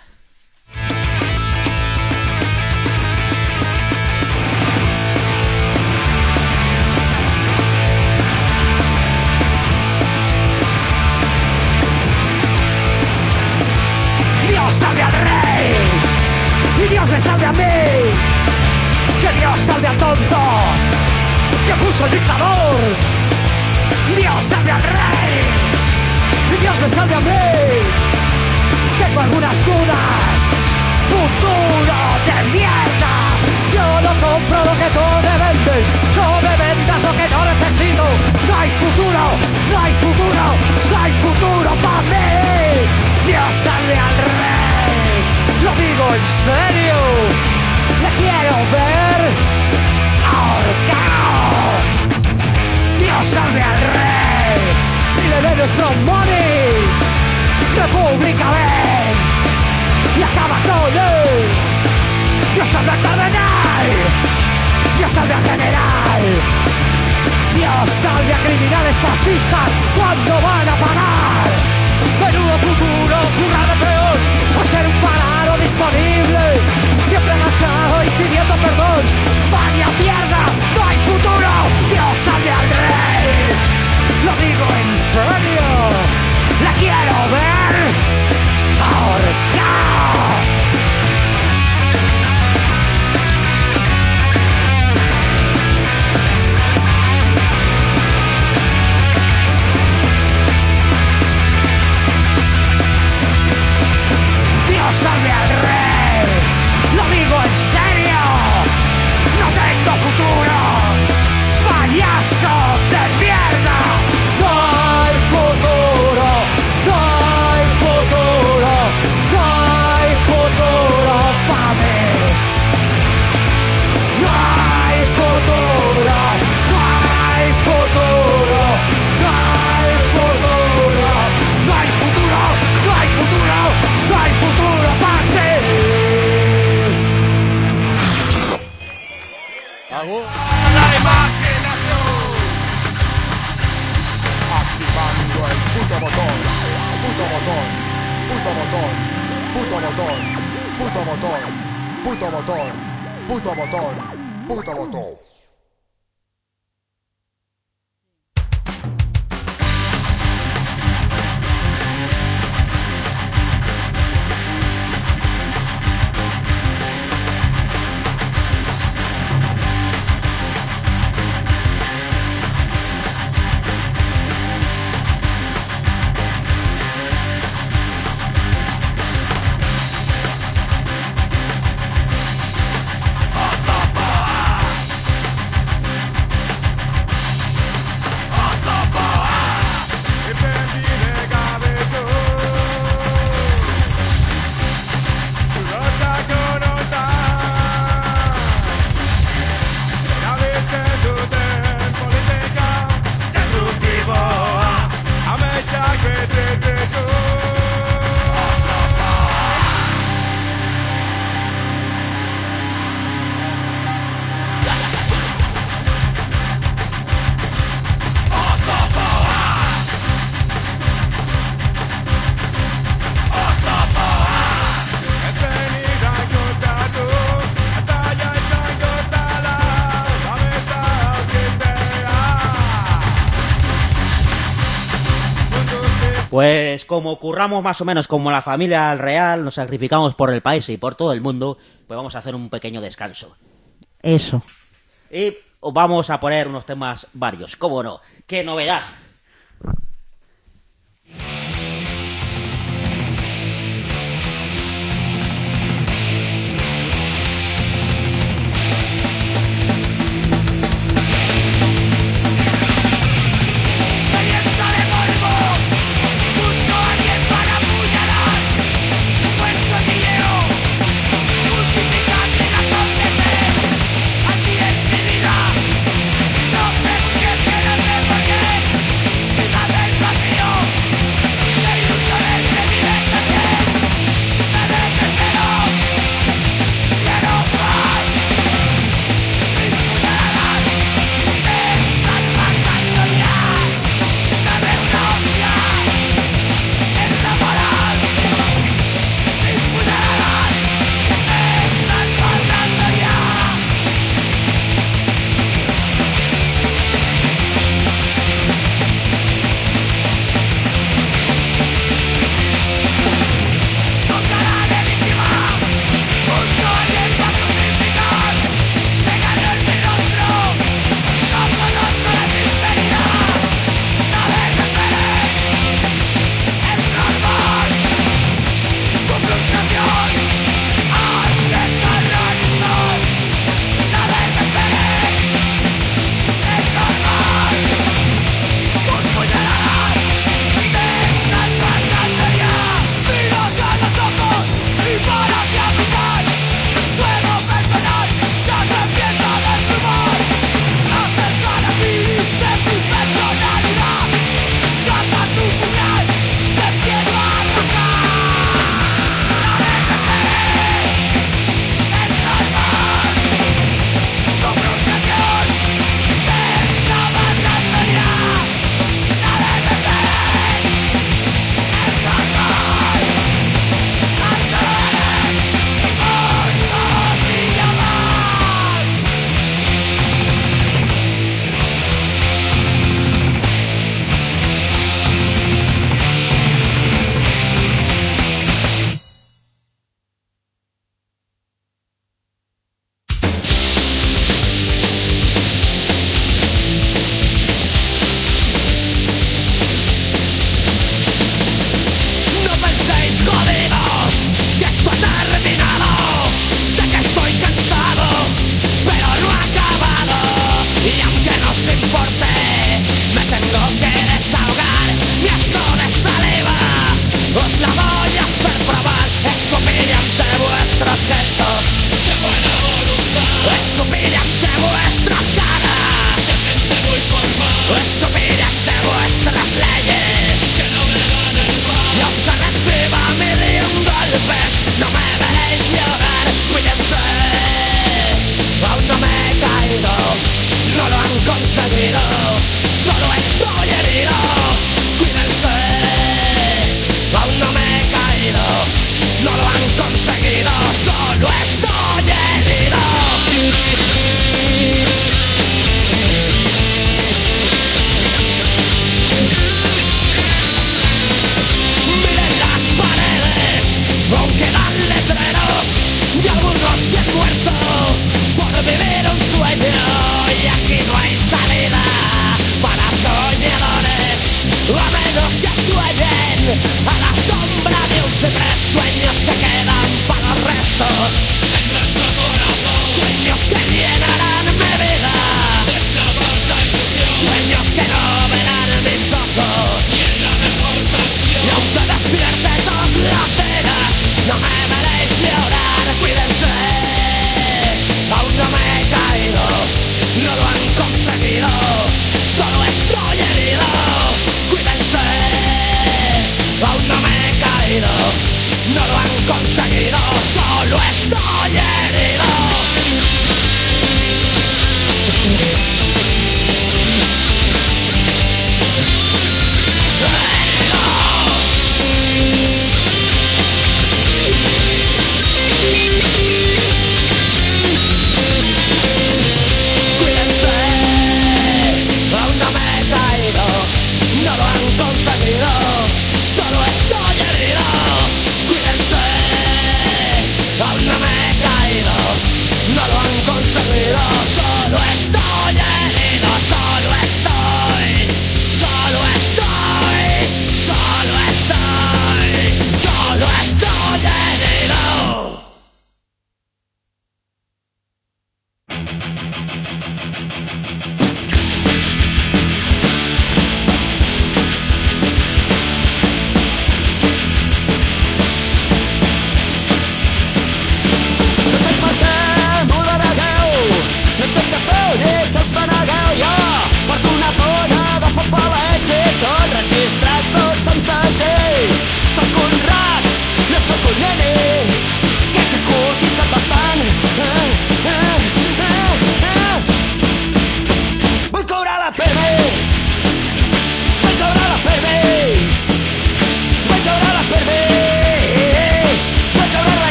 Dios salve al rey y Dios me salve a mí. Que Dios salve al tonto que puso el dictador. Dios salve al rey y Dios me salve a mí. Tengo algunas dudas, futuro de mierda. Yo no compro lo que tú me vendes, no me vendas lo que no necesito. No hay futuro, no hay futuro, no hay futuro para mí. Dios salve al rey, lo digo en serio, le quiero ver ahorcado. Dios salve al rey y le dé nuestro money. República ven y acaba con él. Dios salve al cardenal, Dios salve al general, Dios salve a criminales fascistas. ¿Cuándo van a pagar? Menudo futuro, currar de peor, o ser un parado disponible, siempre agachado y pidiendo perdón. Vaya mierda, no hay futuro. Dios salve al rey, lo digo en serio, la quiero ver ahorcado. Dios salve al rey, lo digo en serio, no tengo futuro, payaso de mierda. No hay futuro, no hay futuro, no hay futuro para mí. No hay futuro, no hay futuro, no hay futuro, no hay futuro, no hay futuro, no hay futuro para ti. La imaginación. Activando el puto botón, puto botón, puto botón, puto botón, puto botón, puto botón, puto botón, puto botón. Pues como curramos más o menos como la familia real, nos sacrificamos por el país y por todo el mundo, pues vamos a hacer un pequeño descanso. Eso. Y os vamos a poner unos temas varios, ¿cómo no? ¡Qué novedad!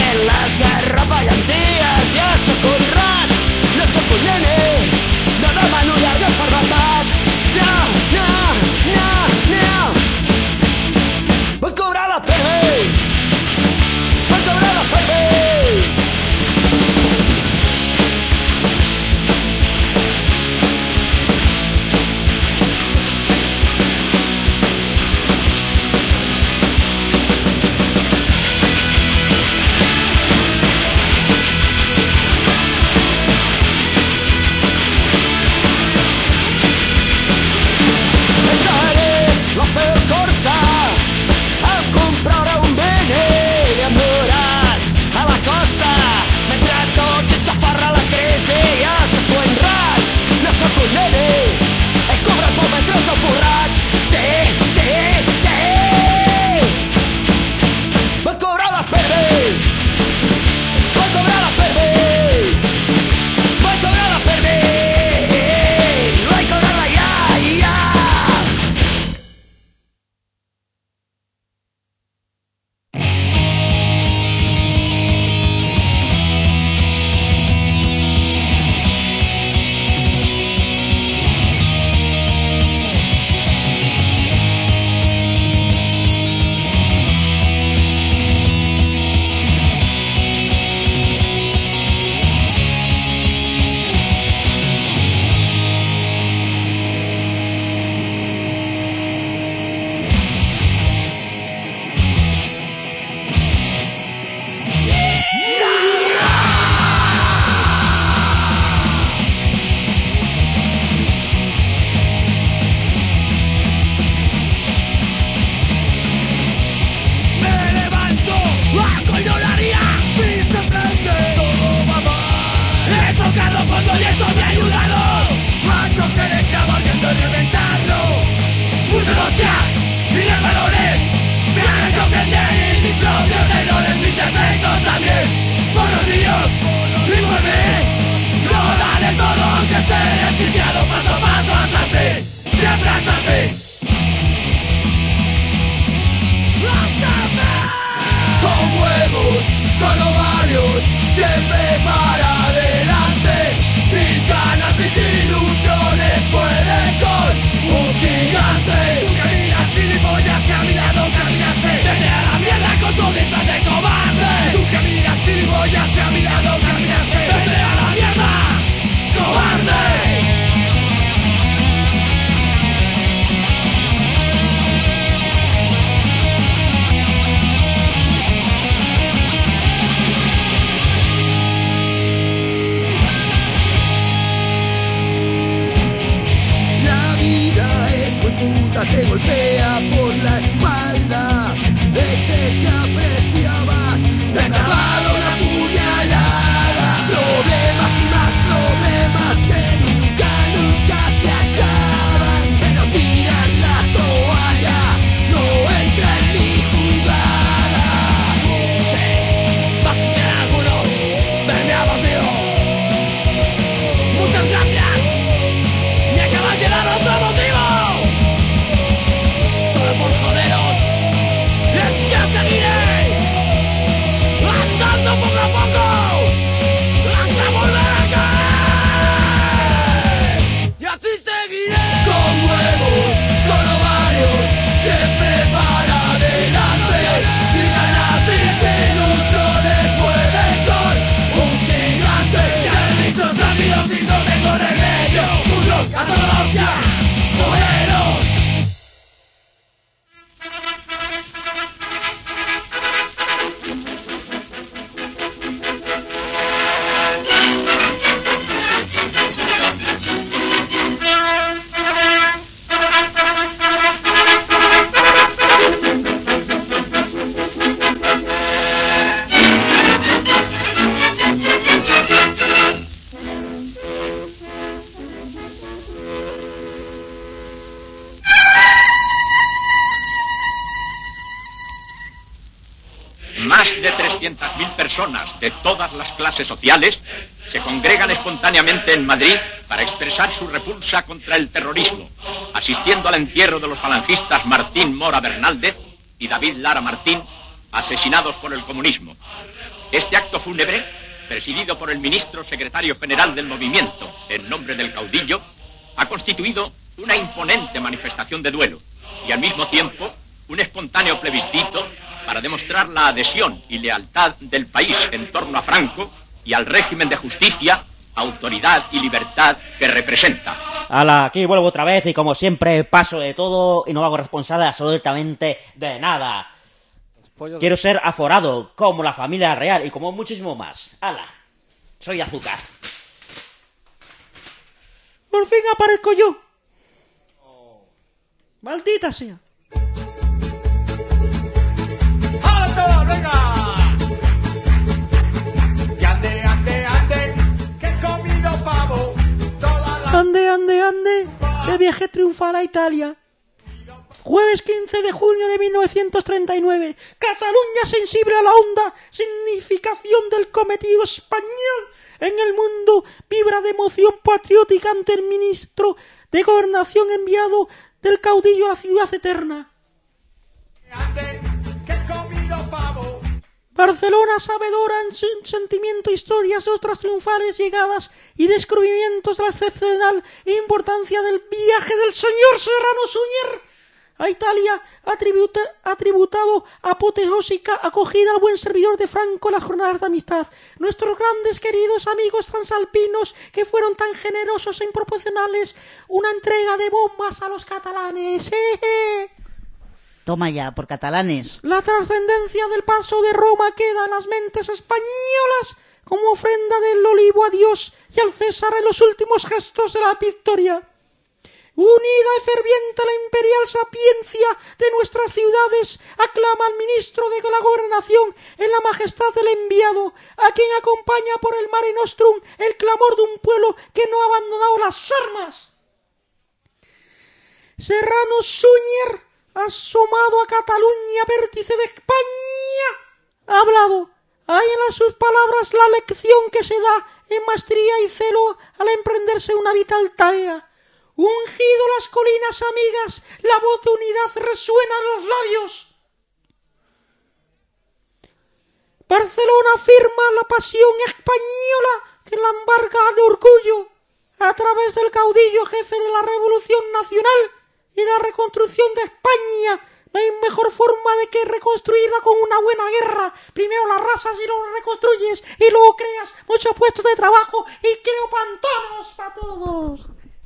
les garrapa i anties i a Socorrat no sóc un nene de demano llarga per batat. No, no, no, no. Vull cobrar la P B. Vull cobrar la P B. Te golpea por la espalda, ese que apreciabas, te ha clavado una puñalada. Problemas y más problemas que nunca, nunca se acaban. Pero tirar la toalla no entra en mi jugada. Sí, vas a ser algunos, verme abatido. Muchas gracias, me acabas de dar otro motivo. Por joderos, yo seguiré andando poco a poco hasta volver a caer. Y así seguiré con huevos, con ovarios, siempre para adelante. Ni ganas ni ilusiones pueden con un gigante. Ya he dicho rápido si no tengo remedio. Un rock a toda hostia, joderos. Más de trescientas mil personas de todas las clases sociales se congregan espontáneamente en Madrid para expresar su repulsa contra el terrorismo, asistiendo al entierro de los falangistas Martín Mora Bernaldez y David Lara Martín, asesinados por el comunismo. Este acto fúnebre, presidido por el ministro secretario general del movimiento, en nombre del caudillo, ha constituido una imponente manifestación de duelo y al mismo tiempo un espontáneo plebiscito para demostrar la adhesión y lealtad del país en torno a Franco y al régimen de justicia, autoridad y libertad que representa. Hala, aquí vuelvo otra vez y como siempre paso de todo y no hago responsable absolutamente de nada. Quiero ser aforado, como la familia real y como muchísimo más. ¡Hala! Soy azúcar. Por fin aparezco yo. Oh. Maldita sea. ¡Alto, venga! Y ande, ande, ande, que he comido pavo. Toda la... Ande, ande, ande, de viaje triunfal a Italia. Jueves quince de junio de mil novecientos treinta y nueve. Cataluña sensible a la honda significación del cometido español en el mundo, vibra de emoción patriótica ante el ministro de Gobernación enviado del caudillo a la ciudad eterna. Barcelona, sabedora en sen- sentimiento, historias de otras triunfales llegadas y descubrimientos de la excepcional importancia del viaje del señor Serrano Suñer a Italia, ha tributa, ha tributado apoteósica acogida al buen servidor de Franco en las jornadas de amistad. Nuestros grandes queridos amigos transalpinos que fueron tan generosos e improporcionales una entrega de bombas a los catalanes. ¡Eh! Toma ya, por catalanes. La trascendencia del paso de Roma queda en las mentes españolas como ofrenda del olivo a Dios y al César en los últimos gestos de la victoria. Unida y ferviente la imperial sapiencia de nuestras ciudades, aclama al ministro de la Gobernación en la majestad del enviado, a quien acompaña por el Mare Nostrum el clamor de un pueblo que no ha abandonado las armas. Serrano Suñer, asomado a Cataluña, vértice de España, ha hablado. Hay en sus palabras la lección que se da en maestría y celo al emprenderse una vital tarea. Ungido las colinas amigas, la voz de unidad resuena en los labios. Barcelona afirma la pasión española que la embarga de orgullo a través del caudillo jefe de la Revolución Nacional y de la reconstrucción de España. No hay mejor forma de que reconstruirla con una buena guerra. Primero las razas y luego reconstruyes y luego creas muchos puestos de trabajo y creo pantanos para todos.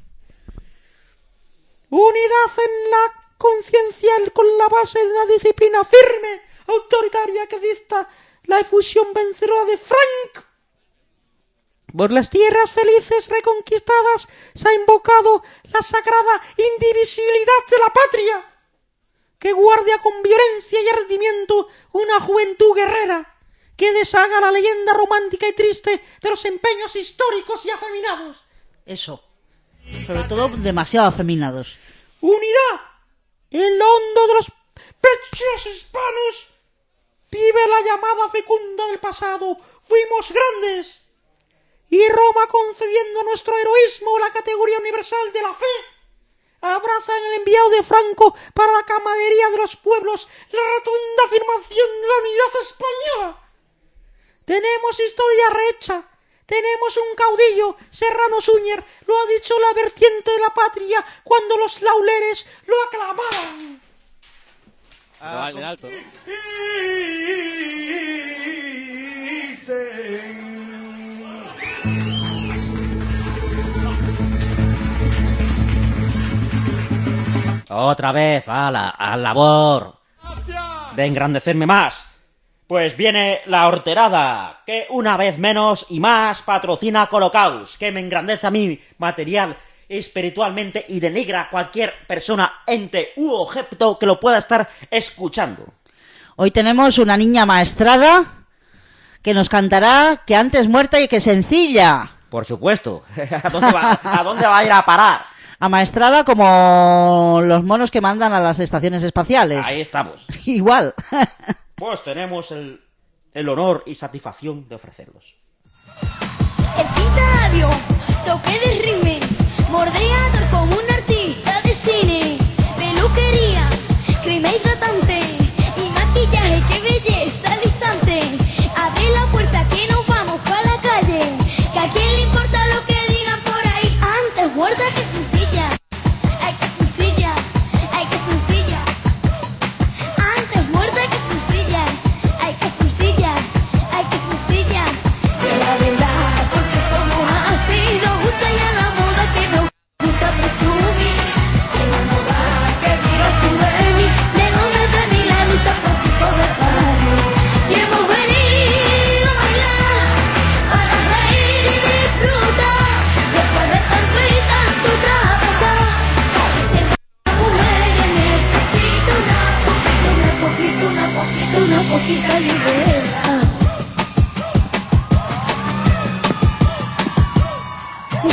Unidad en la conciencia con la base de una disciplina firme, autoritaria que dicta la efusión vencedora de Franco. Por las tierras felices reconquistadas se ha invocado la sagrada indivisibilidad de la patria, que guardia con violencia y ardimiento una juventud guerrera, que deshaga la leyenda romántica y triste de los empeños históricos y afeminados. Eso. Sobre todo demasiado afeminados. Unidad en lo hondo de los pechos hispanos. Vive la llamada fecunda del pasado. Fuimos grandes. Y Roma, concediendo a nuestro heroísmo la categoría universal de la fe, abraza en el enviado de Franco para la camaradería de los pueblos la rotunda afirmación de la unidad española. Tenemos historia rehecha. Tenemos un caudillo, Serrano Suñer, lo ha dicho la vertiente de la patria cuando los lauleres lo aclamaban. Ah, vale, alto. Otra vez, a la, a la labor de engrandecerme más. Pues viene la horterada, que una vez menos y más patrocina Colocaus, que me engrandece a mí material espiritualmente y denigra a cualquier persona, ente u objeto que lo pueda estar escuchando. Hoy tenemos una niña maestrada que nos cantará que antes muerta y que sencilla. Por supuesto. ¿A dónde va, a dónde va a ir a parar? Amaestrada como los monos que mandan a las estaciones espaciales. Ahí estamos. Igual. Pues tenemos el, el honor y satisfacción de ofrecerlos. El pintadio, toque de rime, mordeador como un artista de cine, peluquería, crema hidratante y maquillaje, qué belleza al instante. Abre la puerta.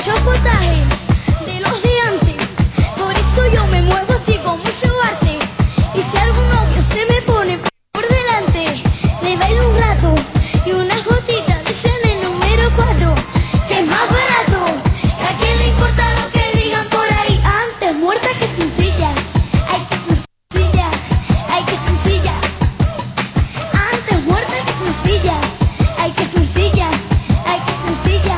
mucho potaje de los de antes. Por eso yo me muevo así con mucho arte. Y si algún novio se me pone por delante, le bailo un rato y unas gotitas de Chanel número cuatro, que es más barato. ¿A quién le importa lo que digan por ahí? Antes muerta que sencilla. Ay, que sencilla. Ay, que sencilla. Antes muerta que sencilla. Ay, que sencilla. Ay, que sencilla.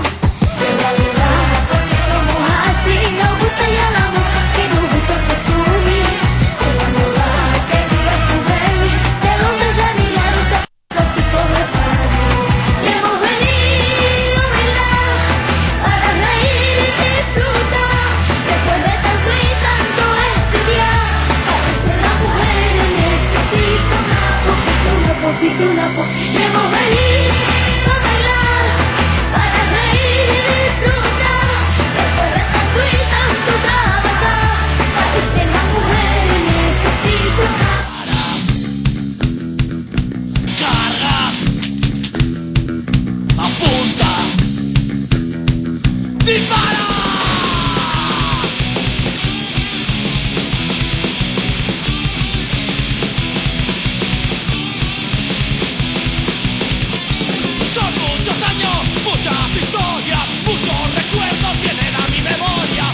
Somos así, nos gusta ya la mujer que nos gusta presumir. Ay, cuando vas que digas tu baby, de dónde de mi lado se los tipos de party. Y hemos venido a bailar para reír y disfrutar. Después de tanto y tanto estudiar, a veces las mujeres necesitan una poquito, una poquito, una poquito. Y hemos venido a bailar para reír y disfrutar. Después de tanto y tanto trabajar, a veces las mujeres necesitan una. Carga, apunta, dispara. Son muchos años, muchas historias, muchos recuerdos vienen a mi memoria.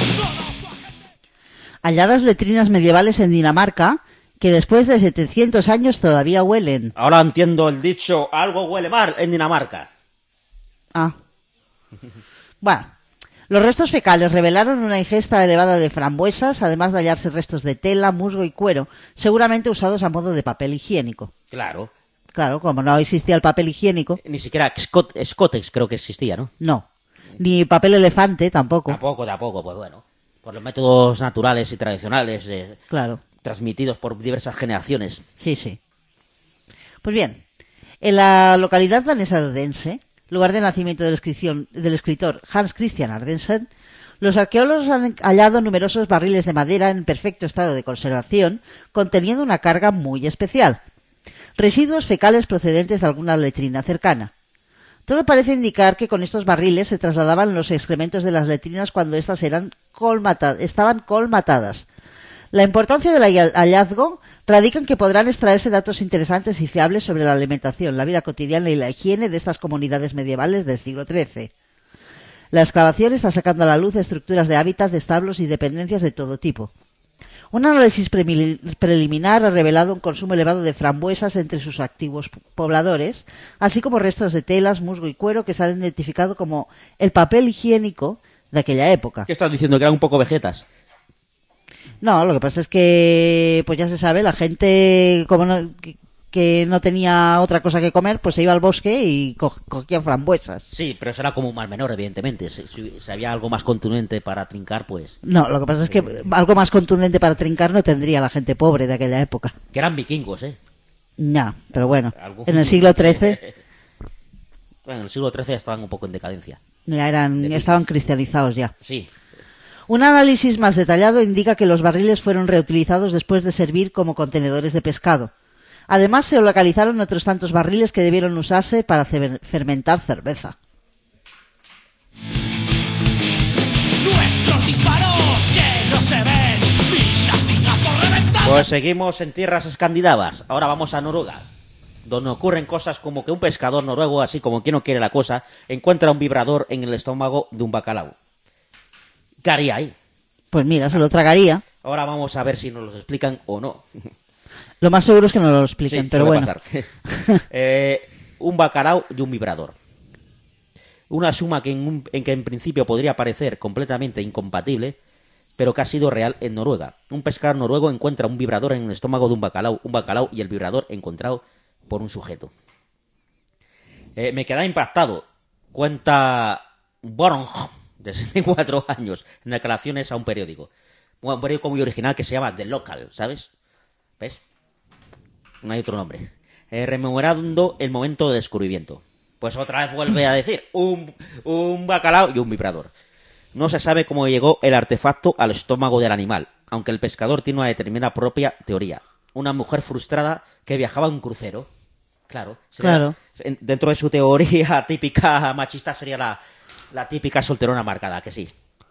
Halladas letrinas medievales en Dinamarca que después de setecientos años todavía huelen. Ahora entiendo el dicho, algo huele mal en Dinamarca. Ah. Bueno, los restos fecales revelaron una ingesta elevada de frambuesas, además de hallarse restos de tela, musgo y cuero, seguramente usados a modo de papel higiénico. Claro. Claro, como no existía el papel higiénico. Ni siquiera Scot Scottex creo que existía, ¿no? No. Ni papel elefante tampoco. Tampoco, tampoco, pues bueno. Por los métodos naturales y tradicionales eh, Claro. transmitidos por diversas generaciones. Sí, sí. Pues bien, en la localidad danesa de Odense, lugar de nacimiento del, escrición- del escritor Hans Christian Andersen, los arqueólogos han hallado numerosos barriles de madera en perfecto estado de conservación, conteniendo una carga muy especial. Residuos fecales procedentes de alguna letrina cercana. Todo parece indicar que con estos barriles se trasladaban los excrementos de las letrinas cuando éstas eran colmata- estaban colmatadas. La importancia del hall- hallazgo radica en que podrán extraerse datos interesantes y fiables sobre la alimentación, la vida cotidiana y la higiene de estas comunidades medievales del siglo trece. La excavación está sacando a la luz estructuras de hábitats, de establos y dependencias de todo tipo. Un análisis premili- preliminar ha revelado un consumo elevado de frambuesas entre sus activos pobladores, así como restos de telas, musgo y cuero que se han identificado como el papel higiénico de aquella época. ¿Qué estás diciendo? ¿Que eran un poco vegetas? No, lo que pasa es que, pues ya se sabe, la gente como no, que, que no tenía otra cosa que comer, pues se iba al bosque y co- cogía frambuesas. Sí, pero eso era como un mal menor, evidentemente. Si, si- si había algo más contundente para trincar, pues... No, lo que pasa es que algo más contundente para trincar no tendría la gente pobre de aquella época. Que eran vikingos, ¿eh? No, pero bueno, Algún- en el siglo trece Bueno, en el siglo trece estaban un poco en decadencia. ya eran, estaban cristianizados ya. Sí. Un análisis más detallado indica que los barriles fueron reutilizados después de servir como contenedores de pescado. Además, se localizaron otros tantos barriles que debieron usarse para ce- fermentar cerveza. Nuestros disparos que no se ven, mil latigazos reventados. Pues seguimos en tierras escandinavas. Ahora vamos a Noruega, donde ocurren cosas como que un pescador noruego, así como quien no quiere la cosa, encuentra un vibrador en el estómago de un bacalao. ¿Qué haría ahí? Pues mira, se lo tragaría. Ahora vamos a ver si nos lo explican o no. Lo más seguro es que no lo expliquen, Sí, pero suele bueno. pasar. Eh, un bacalao y un vibrador. Una suma que en, un- en que en principio podría parecer completamente incompatible, pero que ha sido real en Noruega. Un pescador noruego encuentra un vibrador en el estómago de un bacalao, un bacalao y el vibrador encontrado por un sujeto. Eh, me queda impactado. Cuenta Borong, de sesenta y cuatro años, en declaraciones a un periódico. Bueno, un periódico muy original que se llama The Local, ¿sabes? ¿Ves? No hay otro nombre. Eh, rememorando el momento de descubrimiento. Pues otra vez vuelve a decir un, un bacalao y un vibrador. No se sabe cómo llegó el artefacto al estómago del animal, aunque el pescador tiene una determinada propia teoría. Una mujer frustrada que viajaba en un crucero. Claro. sería- Claro. en- Dentro de su teoría típica machista sería la, la típica solterona marcada, que sí.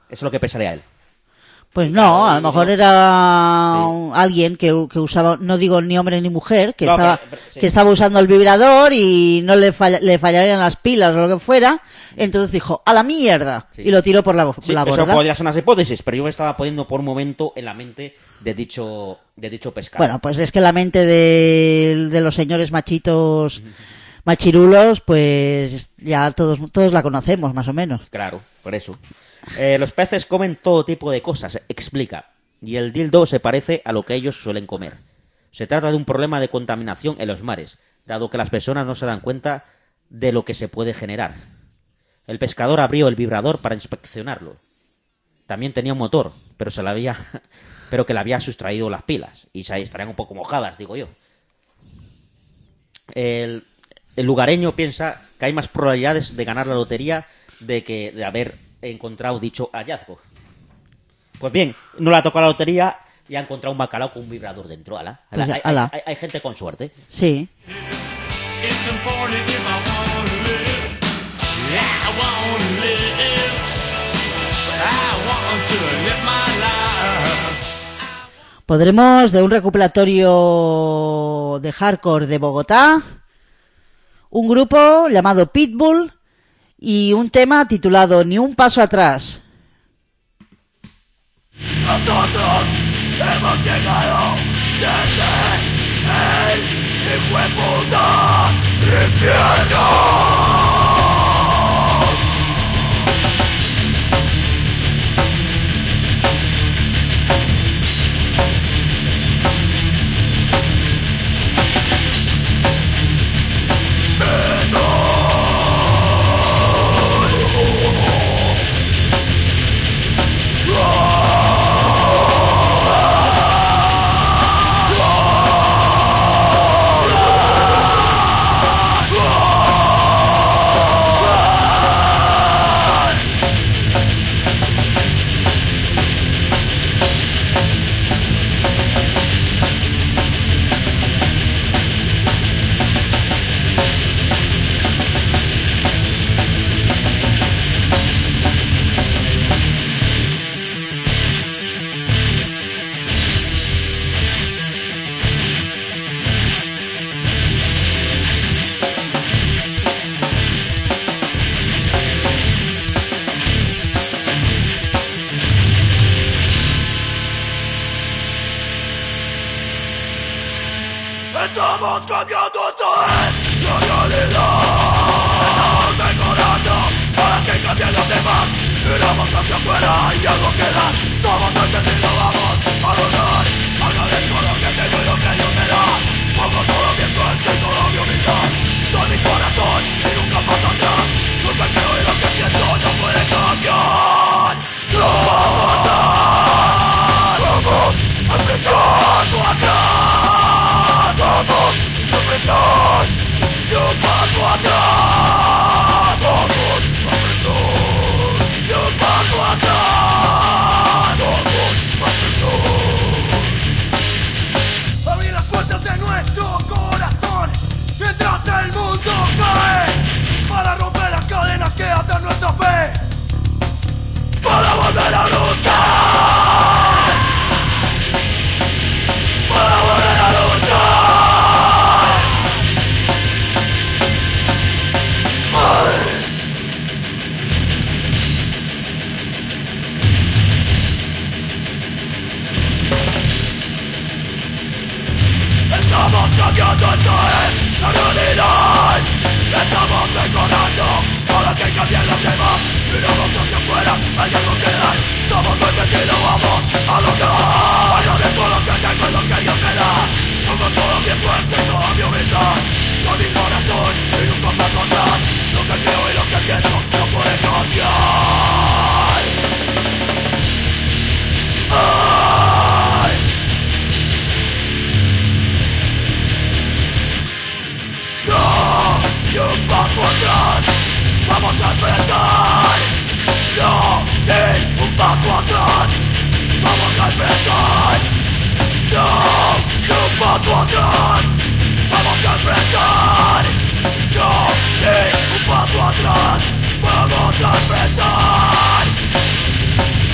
es lo que pensaría él. Pues no, a lo mejor era sí. alguien que, que usaba, no digo ni hombre ni mujer, que, no, estaba, pero, pero, sí. que estaba usando el vibrador y no le, falla, le fallarían las pilas o lo que fuera, entonces dijo, ¡a la mierda! Sí. Y lo tiró por la, sí, la borda. Eso podría ser unas hipótesis, pero yo me estaba poniendo por un momento en la mente de dicho, de dicho pescado. Bueno, pues es que la mente de, de los señores machitos, machirulos, pues ya todos, todos la conocemos, más o menos. Claro, por eso. Eh, los peces comen todo tipo de cosas, explica, y el dildo se parece a lo que ellos suelen comer. Se trata de un problema de contaminación en los mares, dado que las personas no se dan cuenta de lo que se puede generar. El pescador abrió el vibrador para inspeccionarlo. También tenía un motor, pero se le había, pero que le había sustraído las pilas, y se estarían un poco mojadas, digo yo. El, el lugareño piensa que hay más probabilidades de ganar la lotería de que de haber encontrado dicho hallazgo. Pues bien, no le ha tocado la lotería y ha encontrado un bacalao con un vibrador dentro. Ala, ala, pues, hay, ala. Hay, hay, hay gente con suerte. Sí. Podremos de un recopilatorio de hardcore de Bogotá, un grupo llamado Pitbull y un tema titulado Ni un paso atrás. Nosotros hemos llegado desde el hijo de puta infierno. Estamos cambiando esto es la realidad. Estamos mejorando para que cambien los demás. Miramos hacia afuera y algo queda. Somos fuertes y no vamos a lograr. Agradezco lo que tengo y lo que Dios me da. Pongo todo mi esfuerzo y toda mi humildad. Doy mi corazón y nunca paso atrás. Lo que creo y lo que siento no puede cambiar. No paso atrás. Vamos a paso atrás. Vamos a enfrentar y un paso atrás. Vamos a enfrentar y un paso atrás. Vamos a enfrentar. Abrir las puertas de nuestro corazón mientras el mundo cae, para romper las cadenas que atan nuestra fe, para volver a luchar, para volver a luchar. Estamos cambiando, esto es la realidad. Estamos mejorando para que cambien los demás. Miramos hacia afuera, hay algo que dar. Somos fuertes y lo vamos a lograr. Agradezco lo que tengo y lo que Dios me da. Pongo todo mi esfuerzo y toda mi humildad. Con mi corazón y nunca paso atrás. Lo que creo y lo que pienso no puede cambiar. Ay. No, ni un paso atrás, vamos a enfrentar. No, ni un paso atrás, vamos a enfrentar. No, ni un paso atrás, vamos a enfrentar. No, ni un paso atrás, vamos a enfrentar.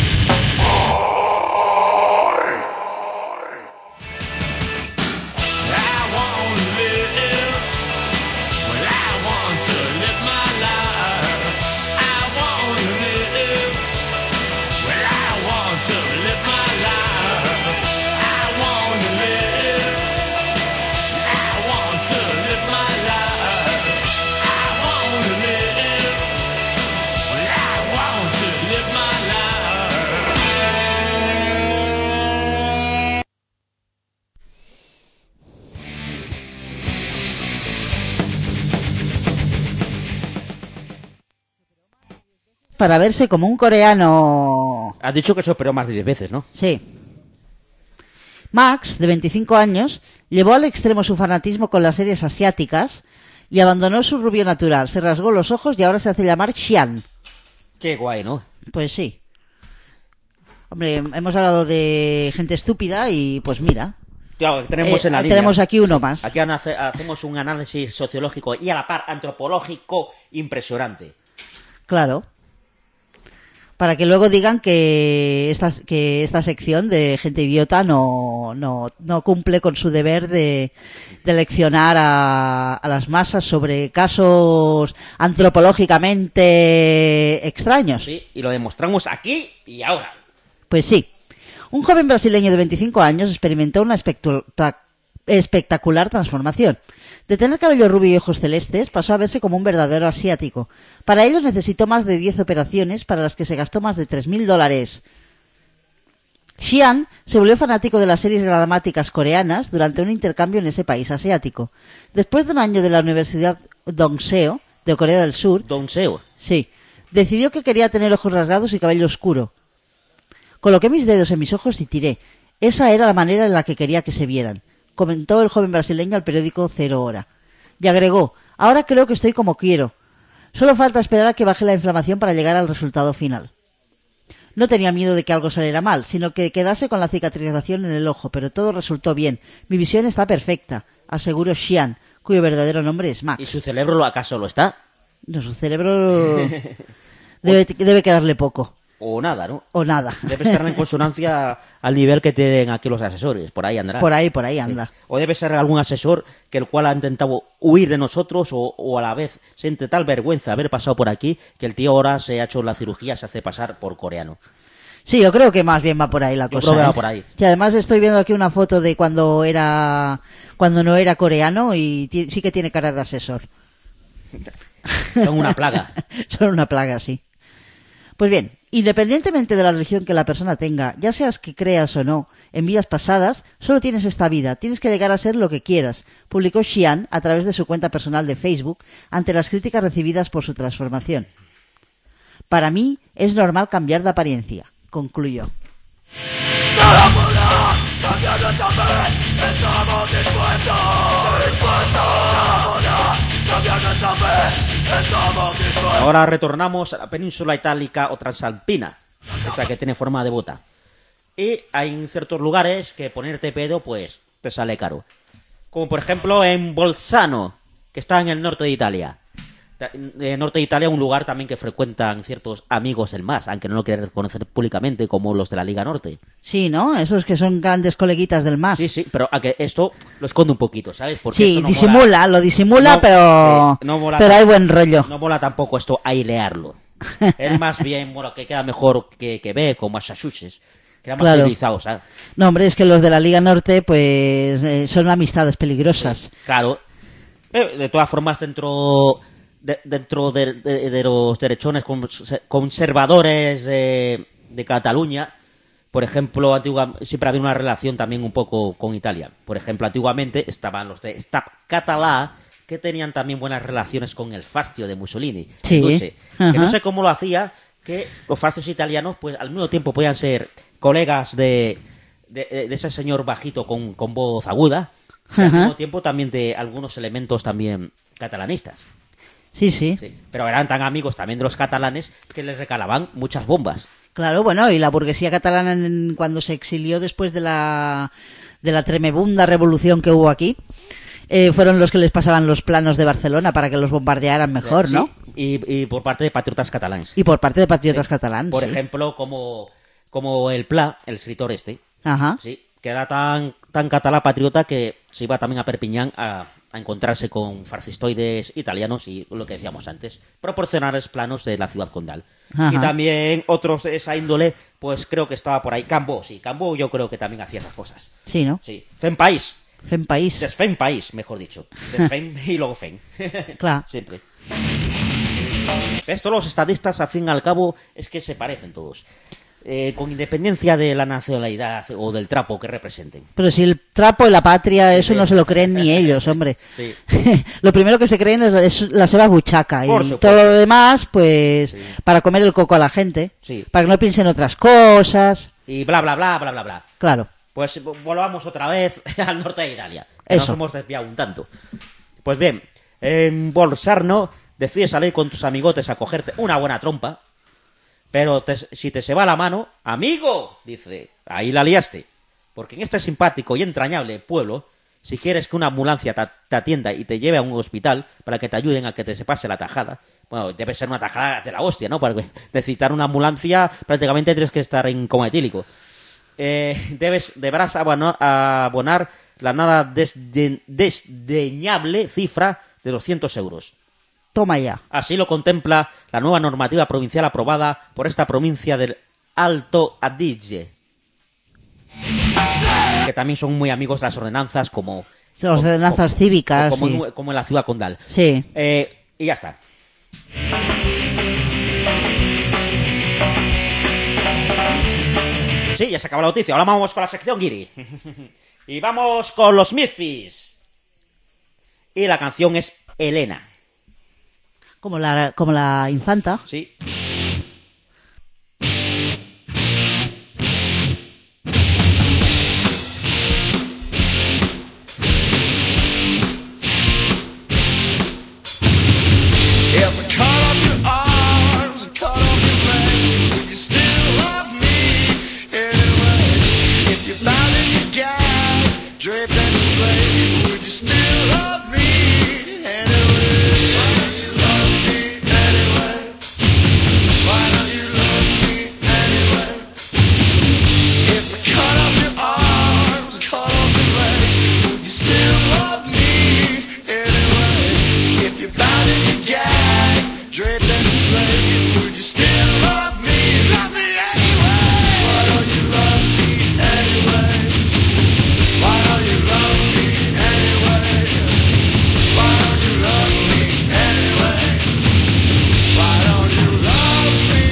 para verse como un coreano. Has dicho que se operó más de diez veces, ¿no? Sí. Max, de veinticinco años, llevó al extremo su fanatismo con las series asiáticas y abandonó su rubio natural, se rasgó los ojos y ahora se hace llamar Xian. Qué guay, ¿no? Pues sí. Hombre, hemos hablado de gente estúpida y pues mira. Claro, tenemos eh, en la línea. Tenemos aquí uno más. Aquí hace- hacemos un análisis sociológico y a la par antropológico impresionante. Claro. Para que luego digan que esta, que esta sección de gente idiota no, no, no cumple con su deber de, de leccionar a, a las masas sobre casos antropológicamente extraños. Sí, y lo demostramos aquí y ahora. Pues sí. Un joven brasileño de veinticinco años experimentó una espectu- ta- espectacular transformación. De tener cabello rubio y ojos celestes, pasó a verse como un verdadero asiático. Para ello necesitó más de diez operaciones, para las que se gastó más de tres mil dólares. Xian se volvió fanático de las series dramáticas coreanas durante un intercambio en ese país asiático. Después de un año de la Universidad Dongseo, de Corea del Sur... ¿Dongseo? Sí. Decidió que quería tener ojos rasgados y cabello oscuro. Coloqué mis dedos en mis ojos y tiré. Esa era la manera en la que quería que se vieran, comentó el joven brasileño al periódico Cero Hora. Y agregó, ahora creo que estoy como quiero. Solo falta esperar a que baje la inflamación para llegar al resultado final. No tenía miedo de que algo saliera mal, sino que quedase con la cicatrización en el ojo, pero todo resultó bien. Mi visión está perfecta, aseguró Xian, cuyo verdadero nombre es Max. ¿Y su cerebro acaso lo está? No, su cerebro debe, debe quedarle poco. O nada, ¿no? O nada. Debe estar en consonancia al nivel que tienen aquí los asesores. Por ahí andará. Por ahí, por ahí anda. Sí. O debe ser algún asesor que el cual ha intentado huir de nosotros o, o a la vez siente tal vergüenza haber pasado por aquí que el tío ahora se ha hecho la cirugía, se hace pasar por coreano. Sí, yo creo que más bien va por ahí la Yo cosa. creo que va ¿eh? por ahí. Y además estoy viendo aquí una foto de cuando era cuando no era coreano y ti- sí que tiene cara de asesor. Son una plaga. Son una plaga, sí. Pues bien, independientemente de la religión que la persona tenga, ya seas que creas o no, en vidas pasadas, solo tienes esta vida, tienes que llegar a ser lo que quieras, publicó Xian a través de su cuenta personal de Facebook ante las críticas recibidas por su transformación. Para mí es normal cambiar de apariencia, concluyó. Ahora retornamos a la península itálica o transalpina, esa que tiene forma de bota. Y hay en ciertos lugares que ponerte pedo, pues, te sale caro. Como por ejemplo en Bolzano, que está en el norte de Italia. En el norte de Italia, un lugar también que frecuentan ciertos amigos del MAS, aunque no lo quieren reconocer públicamente, como los de la Liga Norte. Sí, ¿no? Esos que son grandes coleguitas del M A S. Sí, sí, pero a que esto lo esconde un poquito, ¿sabes? Porque Sí, esto no disimula, mola. lo disimula, No, pero, sí, no mola pero tan- hay buen rollo. No mola tampoco esto ailearlo. Es más bien, bueno, que queda mejor que, que ve con Massachusetts. Que era más Claro. civilizado, ¿sabes? No, hombre, es que los de la Liga Norte, pues, eh, son amistades peligrosas. Claro. Eh, De todas formas, dentro de, dentro de, de- de los derechones cons- conservadores de, de Cataluña, por ejemplo, antigua, siempre había una relación también un poco con Italia. Por ejemplo, antiguamente estaban los de Stap Català, que tenían también buenas relaciones con el fascio de Mussolini. Sí. Duce, que no Ajá. sé cómo lo hacía, que los fascios italianos, pues al mismo tiempo podían ser colegas de, de, de ese señor bajito con, con voz aguda, y al Ajá. mismo tiempo también de algunos elementos también catalanistas. Sí, sí, Sí, pero eran tan amigos también de los catalanes que les recalaban muchas bombas. Claro, bueno, y la burguesía catalana en- cuando se exilió después de la, de la tremebunda revolución que hubo aquí, eh, fueron los que les pasaban los planos de Barcelona para que los bombardearan mejor, Sí, ¿no? Y, y por parte de patriotas catalanes. Y por parte de patriotas Sí. catalanes. Por sí. ejemplo, como, como el Pla, el escritor este, Ajá. sí, que era tan, tan catalá patriota que se iba también a Perpiñán a, a encontrarse con fascistoides italianos y lo que decíamos antes, proporcionarles planos de la ciudad condal. Ajá. Y también otros de esa índole, pues creo que estaba por ahí. Cambó, sí, Cambó yo creo que también hacía esas cosas. Sí, ¿no? Sí, Fen País. Fen País. Desfen País, mejor dicho. Desfen y luego Fen. Claro. Siempre. Esto los estadistas, al fin y al cabo, es que se parecen todos. eh, con independencia de la nacionalidad o del trapo que representen. Pero si el trapo y la patria, eso sí. No se lo creen ni ellos, hombre. Sí. Lo primero que se creen es, es la seva buchaca. Por y supuesto. todo lo demás, pues, Sí. para comer el coco a la gente. Sí. Para que no piensen otras cosas. Y bla, bla, bla, bla, bla, bla. Claro. Pues volvamos otra vez al norte de Italia. Que Eso. nos hemos desviado un tanto. Pues bien, en Bolzano decides salir con tus amigotes a cogerte una buena trompa, pero te- si te se va la mano, amigo, dice, ahí la liaste. Porque en este simpático y entrañable pueblo, si quieres que una ambulancia te, te atienda y te lleve a un hospital para que te ayuden a que te se pase la tajada, bueno, debe ser una tajada de la hostia, ¿no? Para necesitar una ambulancia prácticamente tienes que estar en coma etílico. Eh, debes, deberás abono- abonar la nada desde- desdeñable cifra de doscientos euros. Toma ya. Así lo contempla la nueva normativa provincial aprobada por esta provincia del Alto Adige, que también son muy amigos de las ordenanzas como... Las ordenanzas como- cívicas, Como, sí. en, como en la ciudad condal. Sí. Eh, y ya está. Sí, ya se acabó la noticia. Ahora vamos con la sección Guiri. Y vamos con los Misfits. Y la canción es Elena. Como la, como la infanta. Sí. If I cut off your arms and cut off your legs, would you still love me anyway? If you're bound in your gag, draped and displayed, would you still love me anyway? Why don't you love me anyway? Why don't you love me anyway? If I cut off your arms and cut off your legs, would you still love me anyway? If you're bound in your gag, draped and displayed, would you still love me? Love me anyway? Why don't you love me anyway? Why don't you love me anyway? Why don't you love me anyway? Why don't you love me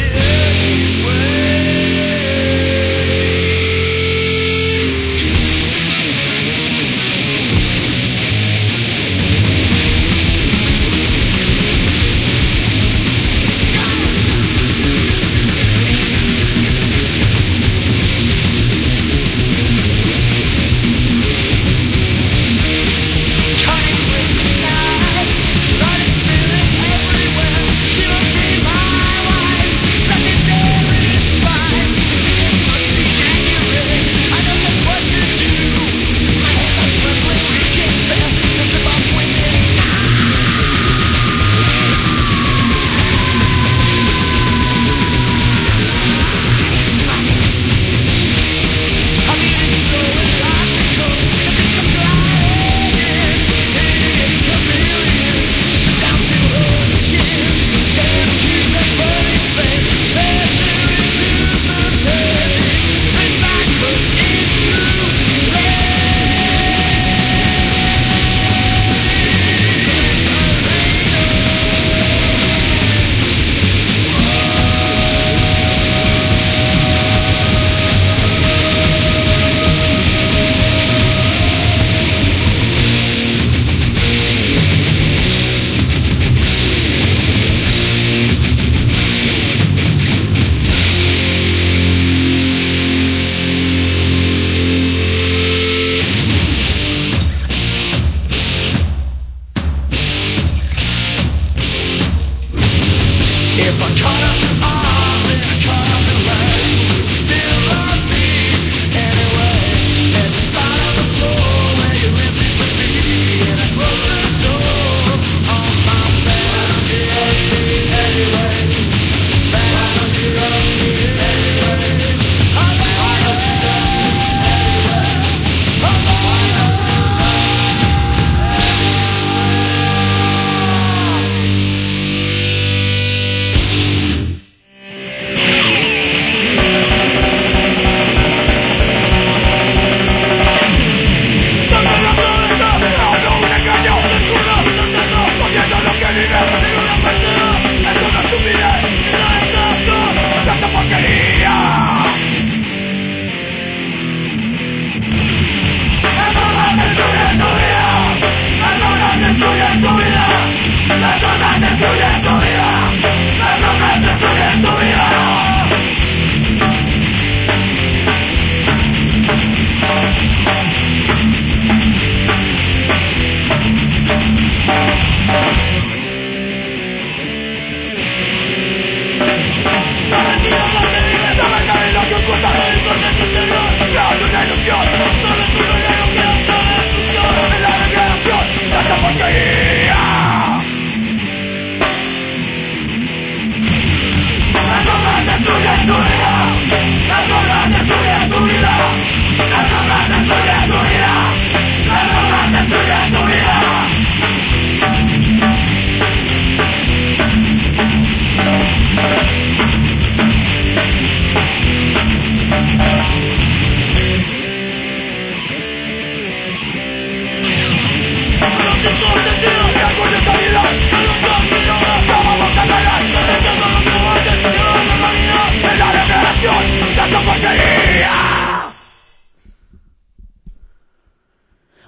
If I cut off your arms and I cut off your legs, would you still love me anyway? There's a spot on the floor where your lips used to be, and I close the door on my best. You love me anyway. Best. You love me anyway. Why don't you love me anyway? Why don't you love me anyway?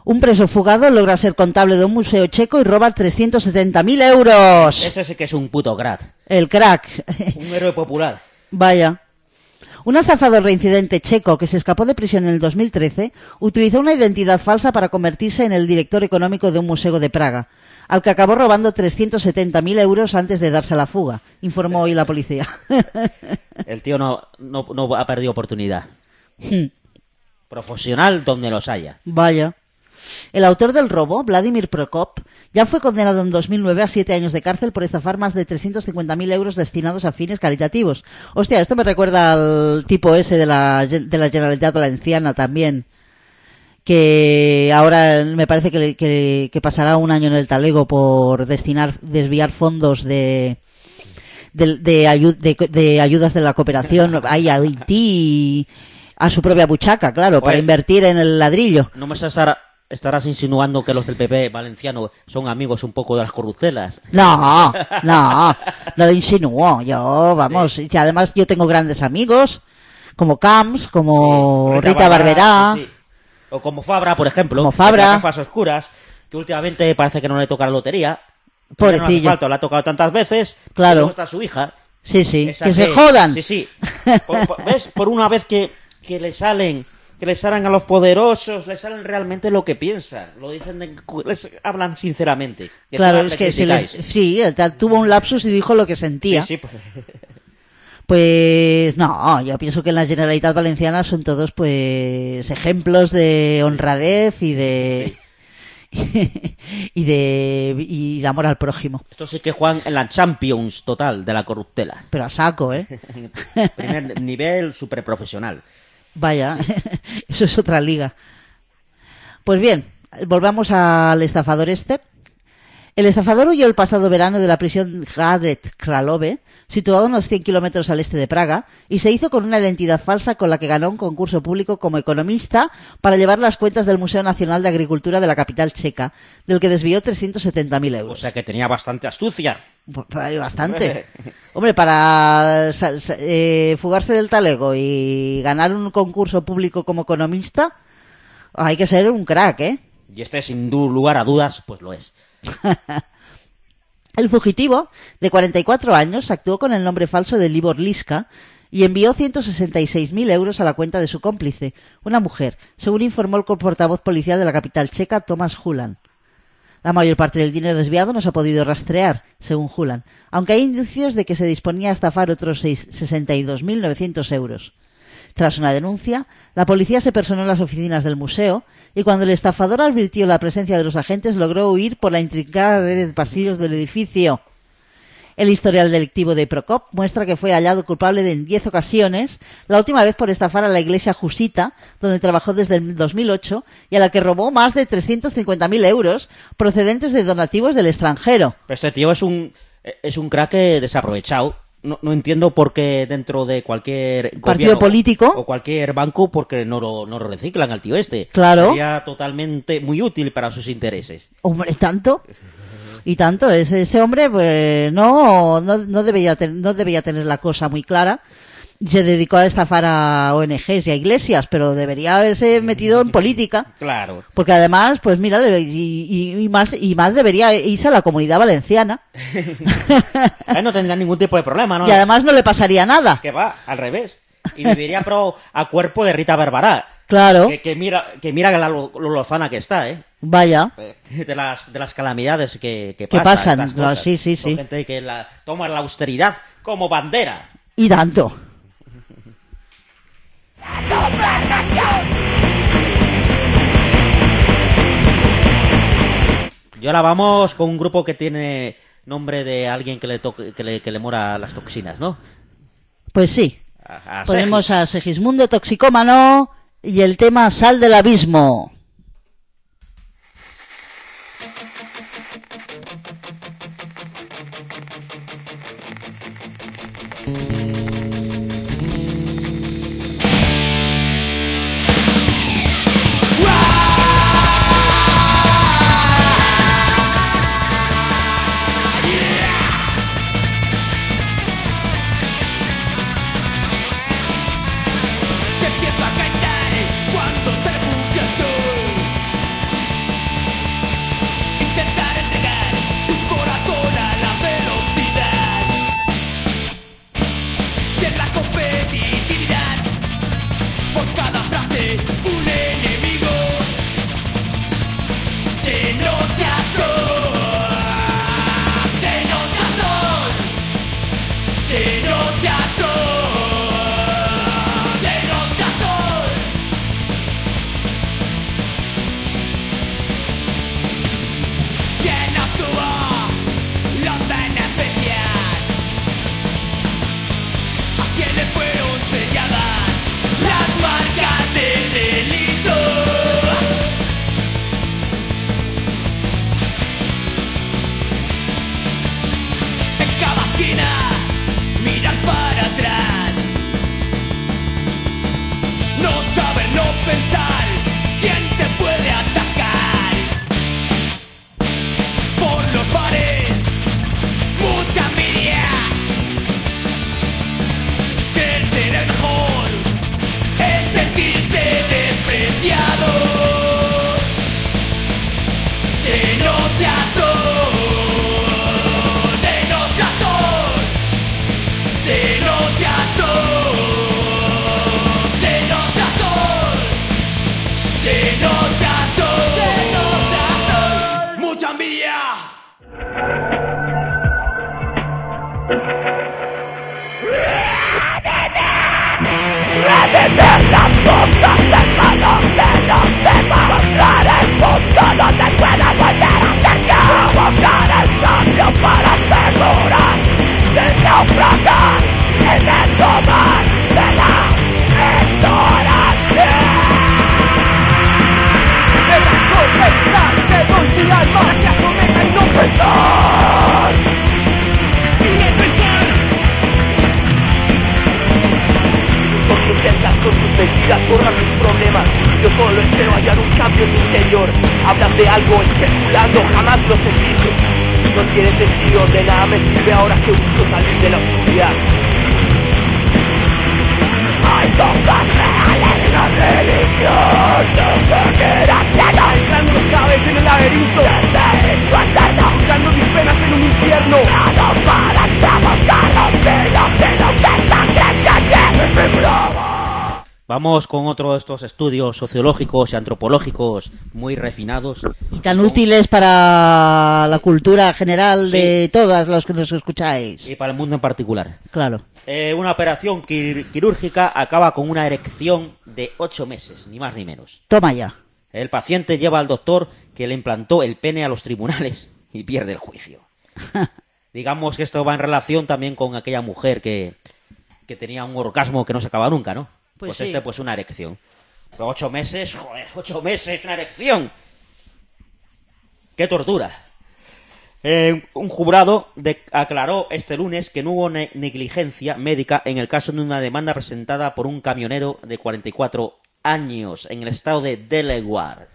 Un preso fugado logra ser contable de un museo checo y roba trescientos setenta mil euros. Ese sí que es un puto crack. El crack. Un héroe popular. Vaya. Un estafador reincidente checo que se escapó de prisión en el dos mil trece utilizó una identidad falsa para convertirse en el director económico de un museo de Praga, al que acabó robando trescientos setenta mil euros antes de darse a la fuga, informó hoy la policía. El tío no, no, no ha perdido oportunidad. Profesional donde los haya. Vaya. El autor del robo, Vladimir Prokop, ya fue condenado en dos mil nueve a siete años de cárcel por estafar más de trescientos cincuenta mil euros destinados a fines caritativos. Hostia, esto me recuerda al tipo ese de la, de la Generalitat Valenciana también, que ahora me parece que, le, que, que pasará un año en el talego por destinar, desviar fondos de... De, de, ayu- de, de ayudas de la cooperación a Haití, a su propia buchaca, claro, para Oye, invertir en el ladrillo. No me estará, estarás insinuando que los del P P valenciano son amigos un poco de las corruptelas. No, no, no lo insinuó. Yo, vamos, sí. Y además yo tengo grandes amigos, como Camps, como Sí, Rita, Rita Barberá. sí, sí. O como Fabra, por ejemplo. Como Fabra. De las gafas oscuras, que últimamente parece que no le toca la lotería. Pobrecillo. No hace falta, le ha tocado tantas veces. Claro. Y luego está su hija. Sí, sí, Esa que se jodan. Sí, sí. Por, por- ¿Ves? Por una vez que, que le salen, que le salen a los poderosos, le salen realmente lo que piensan. Lo dicen, de- les hablan sinceramente. Que Claro, si es le que si les, criticáis. sí, él ta- tuvo un lapsus y dijo lo que sentía. Sí, sí, pues. Pues no, yo pienso que en la Generalitat Valenciana son todos pues ejemplos de honradez y de y de y de amor al prójimo. Esto sí que juegan en la Champions total de la corruptela. Pero a saco, ¿eh? Primer nivel super profesional. Vaya, eso es otra liga. Pues bien, volvamos al estafador este. El estafador huyó el pasado verano de la prisión Hradec Králové, situado a unos cien kilómetros al este de Praga, y se hizo con una identidad falsa con la que ganó un concurso público como economista para llevar las cuentas del Museo Nacional de Agricultura de la capital checa, del que desvió trescientos setenta mil O euros. sea que tenía bastante astucia. Pues, hay bastante. Hombre, para sa- sa- eh, fugarse del talego y ganar un concurso público como economista, hay que ser un crack, ¿eh? Y este, sin du- lugar a dudas, pues lo es. El fugitivo, de cuarenta y cuatro años, actuó con el nombre falso de Libor Liska y envió ciento sesenta y seis mil euros a la cuenta de su cómplice, una mujer, según informó el portavoz policial de la capital checa, Tomáš Hulan. La mayor parte del dinero desviado no se ha podido rastrear, según Hulan, aunque hay indicios de que se disponía a estafar otros sesenta y dos mil novecientos euros. Tras una denuncia, la policía se personó en las oficinas del museo y cuando el estafador advirtió la presencia de los agentes logró huir por la intrincada red de pasillos del edificio. El historial delictivo de Prokop muestra que fue hallado culpable de en diez ocasiones, la última vez por estafar a la iglesia Jusita, donde trabajó desde el dos mil ocho y a la que robó más de trescientos cincuenta mil euros procedentes de donativos del extranjero. Pero este tío es un, es un crack desaprovechado. No, no entiendo por qué dentro de cualquier Partido gobierno político o cualquier banco, porque no lo, no lo reciclan al tío este. Claro. Sería totalmente muy útil para sus intereses. Hombre, tanto y tanto. Ese, ese hombre pues no, no, no, debía ten- no debía tener la cosa muy clara. Se dedicó a estafar a O N Ges y a iglesias, pero debería haberse metido en política. Claro. Porque además, pues mira, y, y- y más y más debería irse a la Comunidad Valenciana. Ahí no tendría ningún tipo de problema, ¿no? Y además no le pasaría nada. Que va, al revés. Y viviría pro a cuerpo de Rita Barberá. Claro. Que, que mira que mira la lo, lo lozana que está, ¿eh? Vaya. De las, de las calamidades que, que, Que pasan. pasan, estas claro, cosas. sí, sí, Son sí. gente que la, toma la austeridad como bandera. Y tanto. Y ahora vamos con un grupo que tiene nombre de alguien que le toque, que le, que le mora las toxinas, ¿no? Pues sí. A, a Ponemos Segis. a Segismundo Toxicómano y el tema Sal del Abismo. Que empieza a caer cuando te refugias tú. sol, de noche a sol, de noche a sol, de noche a sol, de noche a sol, de noche a sol, de noche a sol, mucha envidia. Intentas con tus mentiras borrar tus problemas. Yo solo espero hallar un cambio en mi interior. Hablas de algo especulando, jamás lo sentiste. No tiene sentido, de nada me sirve ahora que busco salir de la oscuridad. Hay cosas reales en la religión. No se queda ciego. Entrando los cabezas en el laberinto. Buscando mis penas en un infierno. Todo para buscar los filos de lo que sangre que es mi broma. Vamos con otro de estos estudios sociológicos y antropológicos muy refinados. Y tan útiles para la cultura general de sí. todas los que nos escucháis. Y para el mundo en particular. Claro. Eh, una operación quir- quirúrgica acaba con una erección de ocho meses, ni más ni menos. Toma ya. El paciente lleva al doctor que le implantó el pene a los tribunales y pierde el juicio. Digamos que esto va en relación también con aquella mujer que, que tenía un orgasmo que no se acaba nunca, ¿no? Pues, pues sí. este, pues una erección. Pero ocho meses, joder, ocho meses, una erección. ¡Qué tortura! Eh, un jurado de- aclaró este lunes que no hubo ne- negligencia médica en el caso de una demanda presentada por un camionero de cuarenta y cuatro años en el estado de Delaware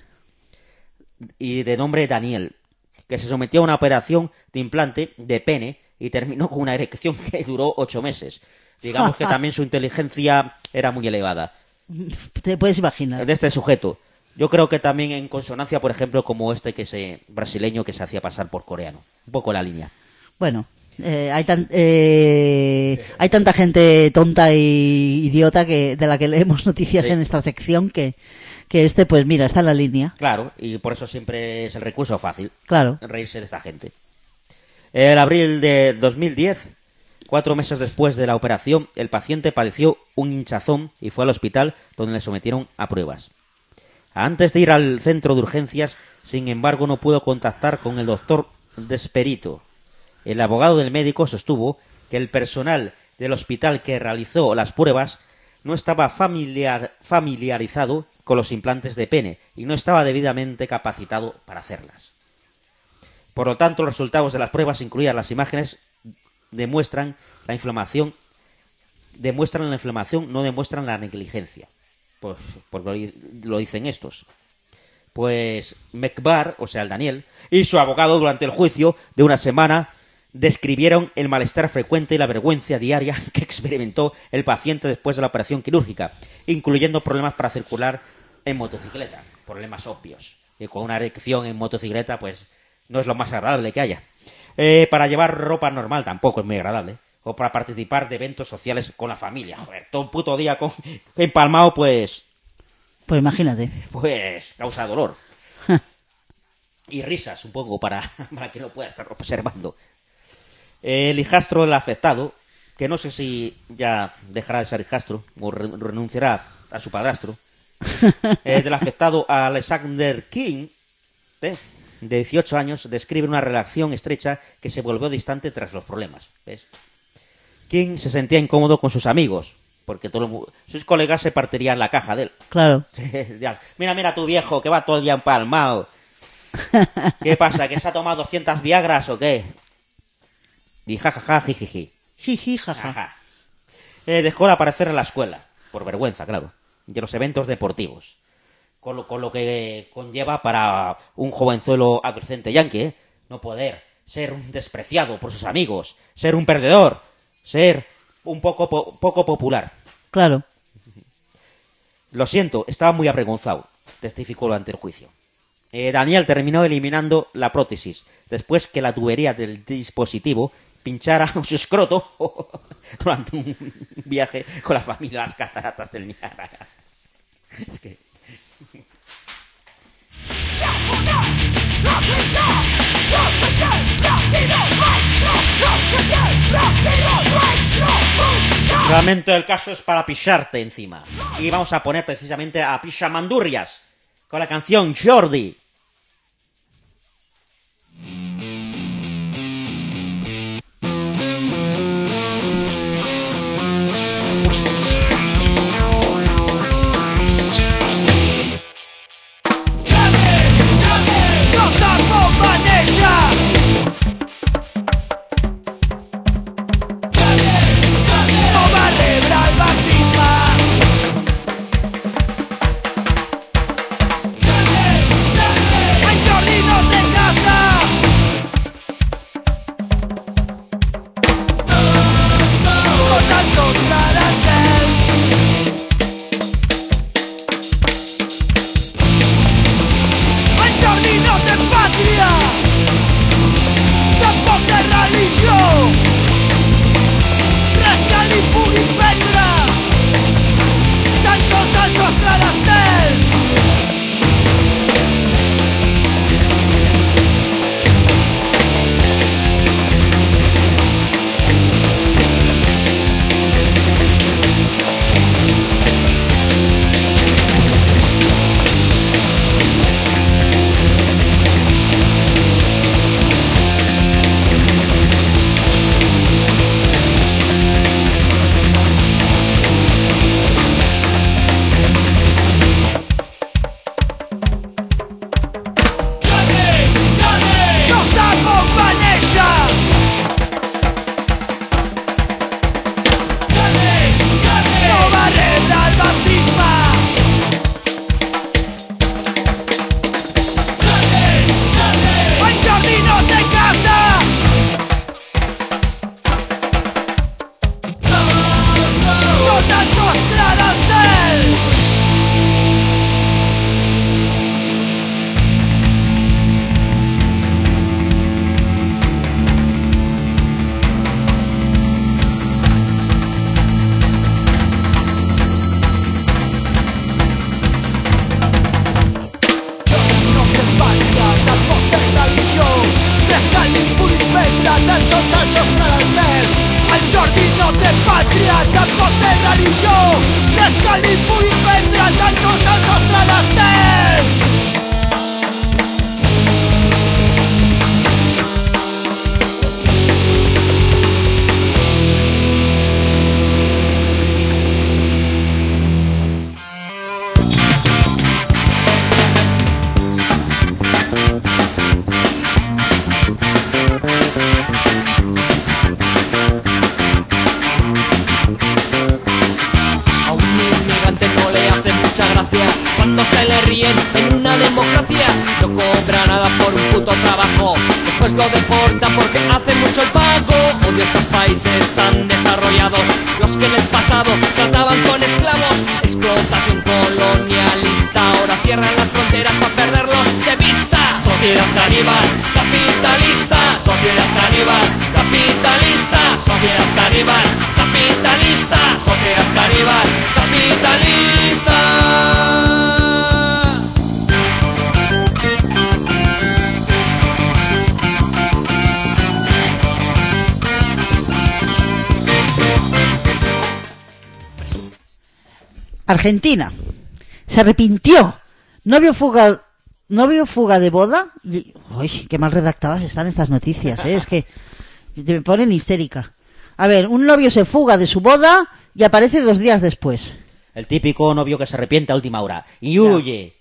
y de nombre Daniel, que se sometió a una operación de implante de pene y terminó con una erección que duró ocho meses. Digamos que también su inteligencia era muy elevada. Te puedes imaginar. De este sujeto. Yo creo que también en consonancia, por ejemplo, como este que se brasileño que se hacía pasar por coreano. Un poco la línea. Bueno, eh, hay, tan, eh, hay tanta gente tonta y idiota que de la que leemos noticias Sí. en esta sección que, que este, pues mira, está en la línea. Claro, y por eso siempre es el recurso fácil. Claro. Reírse de esta gente. El abril de dos mil diez, cuatro meses después de la operación, el paciente padeció un hinchazón y fue al hospital donde le sometieron a pruebas. Antes de ir al centro de urgencias, sin embargo, no pudo contactar con el doctor Desperito. El abogado del médico sostuvo que el personal del hospital que realizó las pruebas no estaba familiar, familiarizado con los implantes de pene y no estaba debidamente capacitado para hacerlas. Por lo tanto, los resultados de las pruebas, incluidas las imágenes, demuestran la inflamación, demuestran la inflamación, no demuestran la negligencia. Pues, pues lo, lo dicen estos. Pues McBar, o sea, el Daniel, y su abogado durante el juicio de una semana describieron el malestar frecuente y la vergüenza diaria que experimentó el paciente después de la operación quirúrgica, incluyendo problemas para circular en motocicleta, problemas obvios. Y con una erección en motocicleta, pues no es lo más agradable que haya. Eh, para llevar ropa normal tampoco es muy agradable. O para participar de eventos sociales con la familia. Joder, todo un puto día con empalmado, pues... Pues imagínate. Pues causa dolor. Y risas, un poco, para, para que no pueda estar observando. El hijastro del afectado, que no sé si ya dejará de ser hijastro o re- renunciará a su padrastro, eh, del afectado Alexander King, ¿eh? de dieciocho años, describe una relación estrecha que se volvió distante tras los problemas. ¿Ves? King se sentía incómodo con sus amigos, porque todo el mu- sus colegas se partirían la caja de él. Claro. Mira, mira tu viejo, que va todo el día empalmado. ¿Qué pasa? ¿Que se ha tomado doscientas viagras o qué? Y jajaja, jijiji. Jiji, jaja. Eh, dejó de aparecer en la escuela, por vergüenza, claro, y en los eventos deportivos. Con lo, con lo que conlleva para un jovenzuelo adolescente yanqui, ¿eh? No poder ser un despreciado por sus amigos, ser un perdedor, ser un poco, po- poco popular. Claro. Lo siento, estaba muy avergonzado. testificó ante el juicio. Eh, Daniel terminó eliminando la prótesis después que la tubería del dispositivo pinchara su escroto durante un viaje con la familia a las cataratas del Niágara. Es que... Realmente el caso es para pisarte encima. Y vamos a poner precisamente a Pishamandurrias con la canción Jordi. Argentina. Se arrepintió. No vio fuga, no vio fuga de boda. Y, uy, qué mal redactadas están estas noticias, ¿eh? Es que me ponen histérica. A ver, un novio se fuga de su boda y aparece dos días después. El típico novio que se arrepiente a última hora y huye.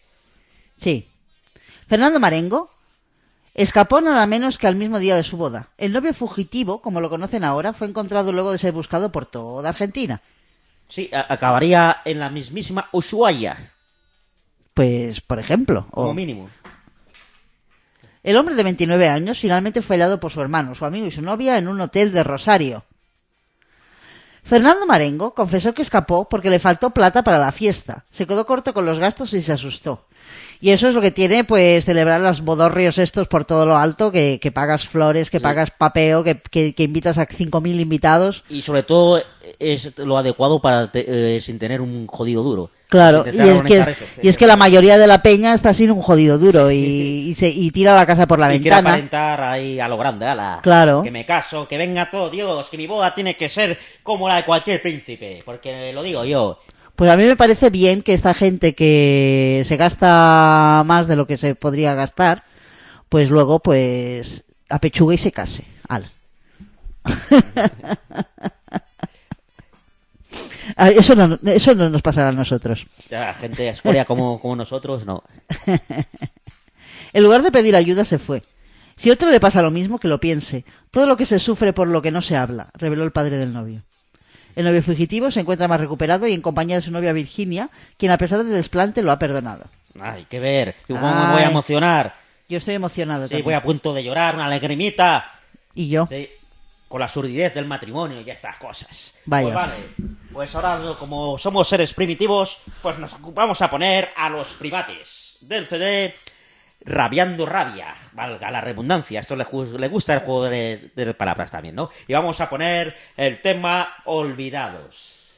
Sí. Fernando Marengo escapó nada menos que al mismo día de su boda. El novio fugitivo, como lo conocen ahora, fue encontrado luego de ser buscado por toda Argentina. Sí, a- acabaría en la mismísima Ushuaia. Pues, por ejemplo. Como o... mínimo. El hombre de veintinueve años finalmente fue hallado por su hermano, su amigo y su novia en un hotel de Rosario. Fernando Marengo confesó que escapó porque le faltó plata para la fiesta. Se quedó corto con los gastos y se asustó. Y eso es lo que tiene, pues, celebrar los bodorrios estos por todo lo alto, que, que pagas flores, que Sí. pagas papeo, que, que, que invitas a cinco mil invitados. Y sobre todo es lo adecuado para te- eh, sin tener un jodido duro. Claro, y Intentar es, que, organizar eso, sí. y es que la mayoría de la peña está sin un jodido duro y, y, se, y tira la casa por la Y quiere ventana. aparentar ahí a lo grande, ala. Claro. Que me caso, que venga todo Dios, que mi boda tiene que ser como la de cualquier príncipe, porque lo digo yo. Pues a mí me parece bien que esta gente que se gasta más de lo que se podría gastar, pues luego pues apechugue y se case. Ala. Ah, Eso no, eso no nos pasará a nosotros. Ya, gente escoria como, como nosotros, no. En lugar de pedir ayuda se fue. Si a otro le pasa lo mismo, que lo piense. Todo lo que se sufre por lo que no se habla, reveló el padre del novio. El novio fugitivo se encuentra más recuperado y en compañía de su novia Virginia, quien a pesar del desplante lo ha perdonado. Ay, qué ver. ¿Cómo me voy a Ay. emocionar? Yo estoy emocionado Sí, también. voy a punto de llorar, una lagrimita. ¿Y yo? Sí, con la surdidez del matrimonio y estas cosas. Vaya. Pues vale, pues ahora como somos seres primitivos, pues nos vamos a poner a los primates del C D Rabiando Rabia, valga la redundancia. Esto le, ju- le gusta el juego de, de palabras también, ¿no? Y vamos a poner el tema Olvidados.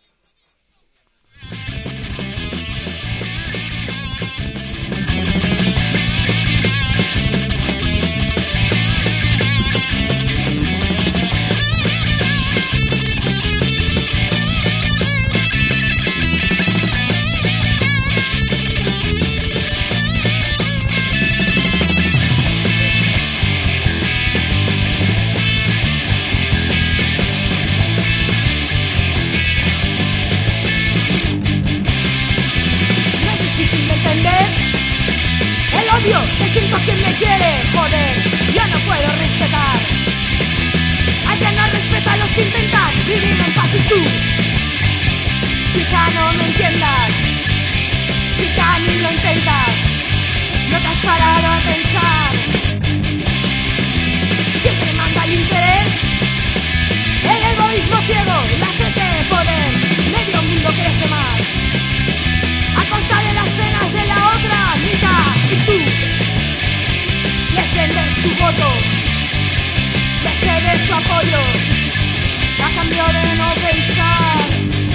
No es difícil de entender el odio que siento a quien me quiere, joder, yo no puedo respetar a quien no respeta a los que intentan vivir en paz y tú quizá no me entiendas, quizá ni lo intentas, no te has parado a pensar, siempre manda el interés, el egoísmo ciego, la sed de poder, medio mundo crece más a costa de las penas de la otra mitad. Y tú les vendes tu voto, les cedes tu apoyo a cambio de no pensar.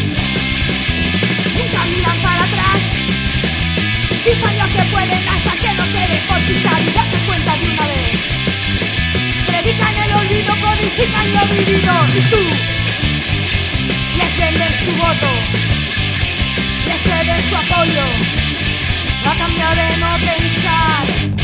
Nunca miran para atrás, pisan lo que pueden hasta que no quede por pisar y date cuenta de una vez. Predican el olvido, codifican lo vivido y tú les vendes tu voto, les cedes tu apoyo a cambio de no pensar.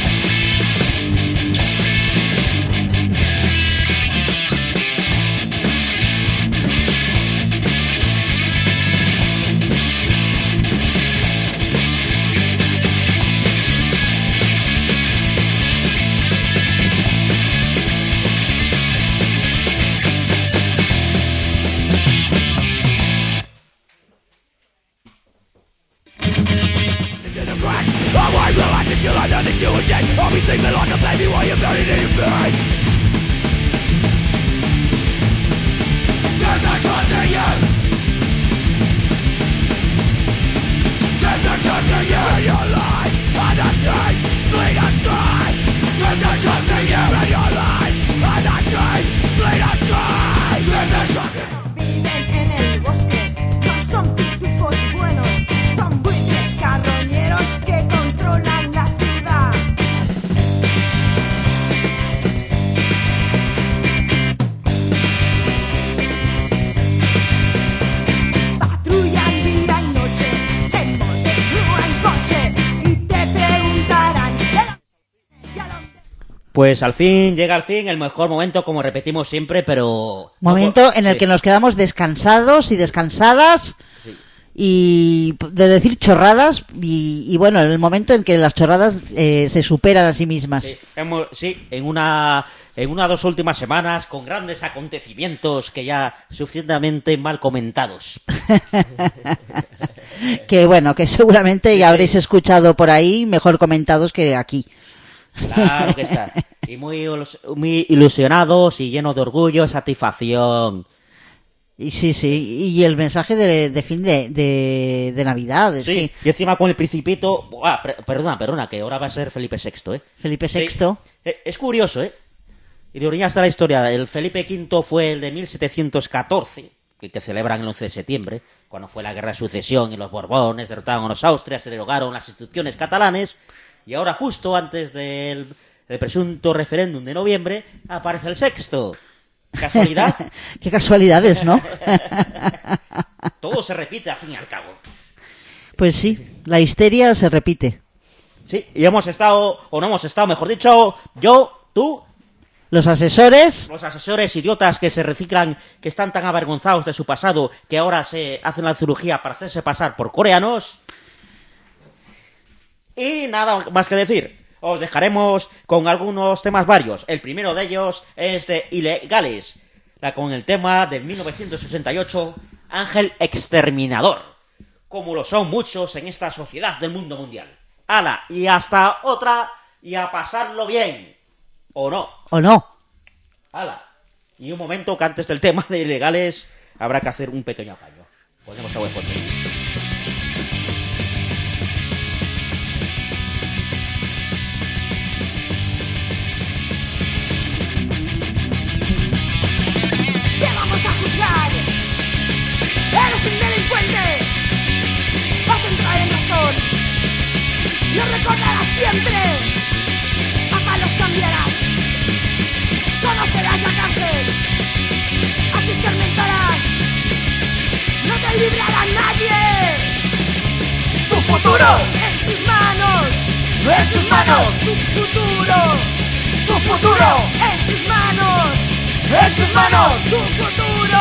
Viven en el bosque, no son pitufos buenos, son buitres carroñeros que controlan la ciudad. Patrullan día y noche, en bote o en coche, y te preguntarán de la... si a dónde- Pues al fin, llega al fin el mejor momento, como repetimos siempre, pero... Momento en el Sí. que nos quedamos descansados y descansadas Sí. y de decir chorradas y, y bueno, el momento en que las chorradas eh, se superan a sí mismas. Sí, hemos- sí, en una en una dos últimas semanas con grandes acontecimientos que ya suficientemente mal comentados. Que bueno, que seguramente ya habréis escuchado por ahí mejor comentados que aquí. Claro que está. Y muy, ilus- muy ilusionados y llenos de orgullo y satisfacción. Y sí, sí, y el mensaje de, de fin de, de, de Navidad. Es Sí, que y encima con el Principito... Ah, per- perdona, perdona, que ahora va a ser Felipe sexto, ¿eh? Felipe Sí. sexto. Eh, Es curioso, ¿eh? Y de origen hasta la historia. El Felipe quinto fue el de mil setecientos catorce, el que celebran el once de septiembre, cuando fue la guerra de sucesión y los Borbones derrotaron a los Austrias, se derogaron las instituciones catalanes, y ahora justo antes del el presunto referéndum de noviembre aparece el sexto. ¿Casualidad? Qué casualidades, ¿no? Todo se repite al fin y al cabo. Pues sí, la histeria se repite. Sí, y hemos estado, o no hemos estado, mejor dicho, yo, tú, Los asesores, los asesores idiotas que se reciclan, que están tan avergonzados de su pasado, que ahora se hacen la cirugía para hacerse pasar por coreanos. Y nada más que decir. Os dejaremos con algunos temas varios. El primero de ellos es de Ilegales, la con el tema de mil novecientos sesenta y ocho, Ángel Exterminador, como lo son muchos en esta sociedad del mundo mundial. ¡Hala! Y hasta otra, y a pasarlo bien. ¿O no? ¿o no? ¡Hala! Y un momento que antes del tema de Ilegales habrá que hacer un pequeño apaño. Ponemos algo de fondo. Te vamos a juzgar. Eres un delincuente. Vas a entrar en razón. Lo recordarás siempre. A palos cambiarás. Conocerás la cárcel. Así escarmentarás. No te librará nadie. Tu futuro en sus manos. En sus manos. Tu futuro. Tu futuro en sus manos. En sus manos. Tu futuro.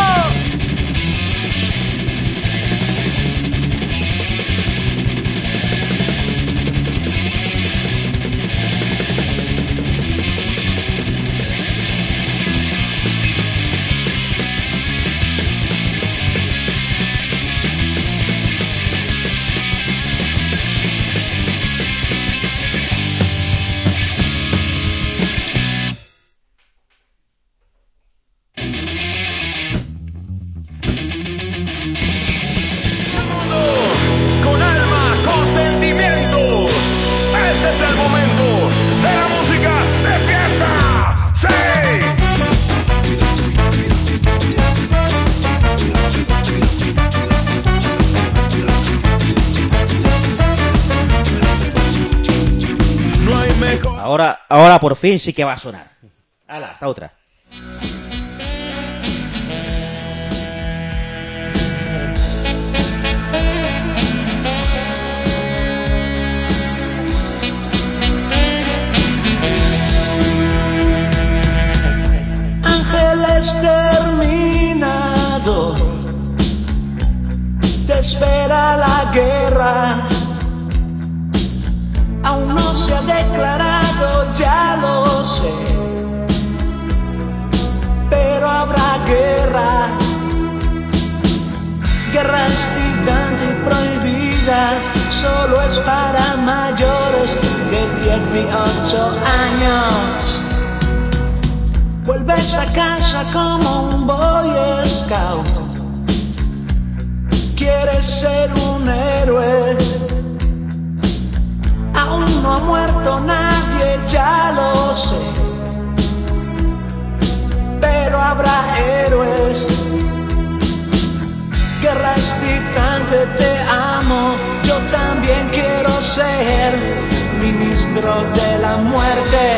Con alma, con sentimiento. Este es el momento de la música de fiesta. ¡Sí! No hay mejor. Ahora, ahora por fin sí que va a sonar. ¡Hala! Hasta otra. Ángel exterminado, te espera la guerra. Aún no se ha declarado, ya lo sé, pero habrá guerra. Guerra excitante y prohibida, solo es para mayores de dieciocho años. Vuelves a casa como un Boy Scout. Quieres ser un héroe. Aún no ha muerto nadie, ya lo sé, pero habrá héroes. Guerra excitante, te amo. Yo también quiero ser ministro de la muerte.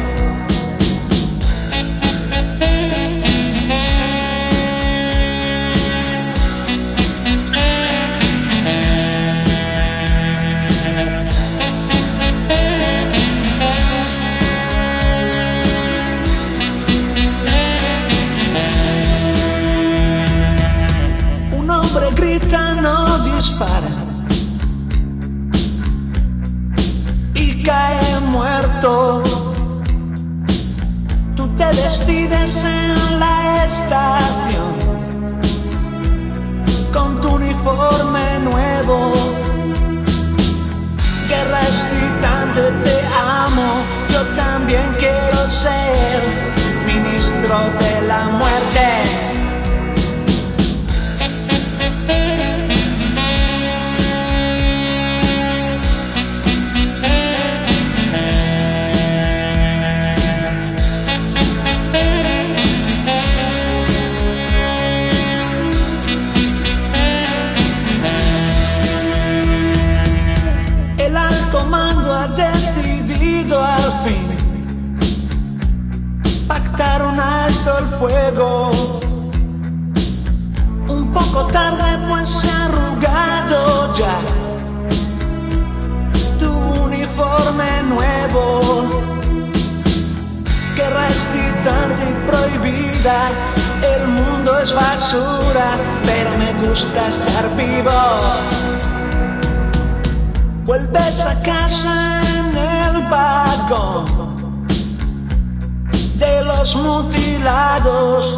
Un hombre grita, no dispara, y cae muerto. Tú te despides en la estación con tu uniforme nuevo. Guerra excitante, te amo. Yo también quiero ser ministro de la muerte. fuego. Un poco tarde pues se ha arrugado ya tu uniforme nuevo. Guerra excitante y prohibida, el mundo es basura, pero me gusta estar vivo. Vuelves a casa en el vagón de los mutilados.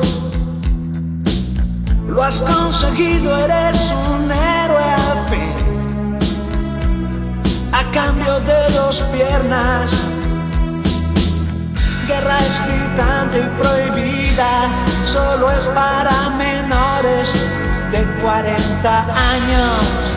Lo has conseguido, eres un héroe al fin, a cambio de dos piernas. Guerra excitante y prohibida, solo es para menores de cuarenta años.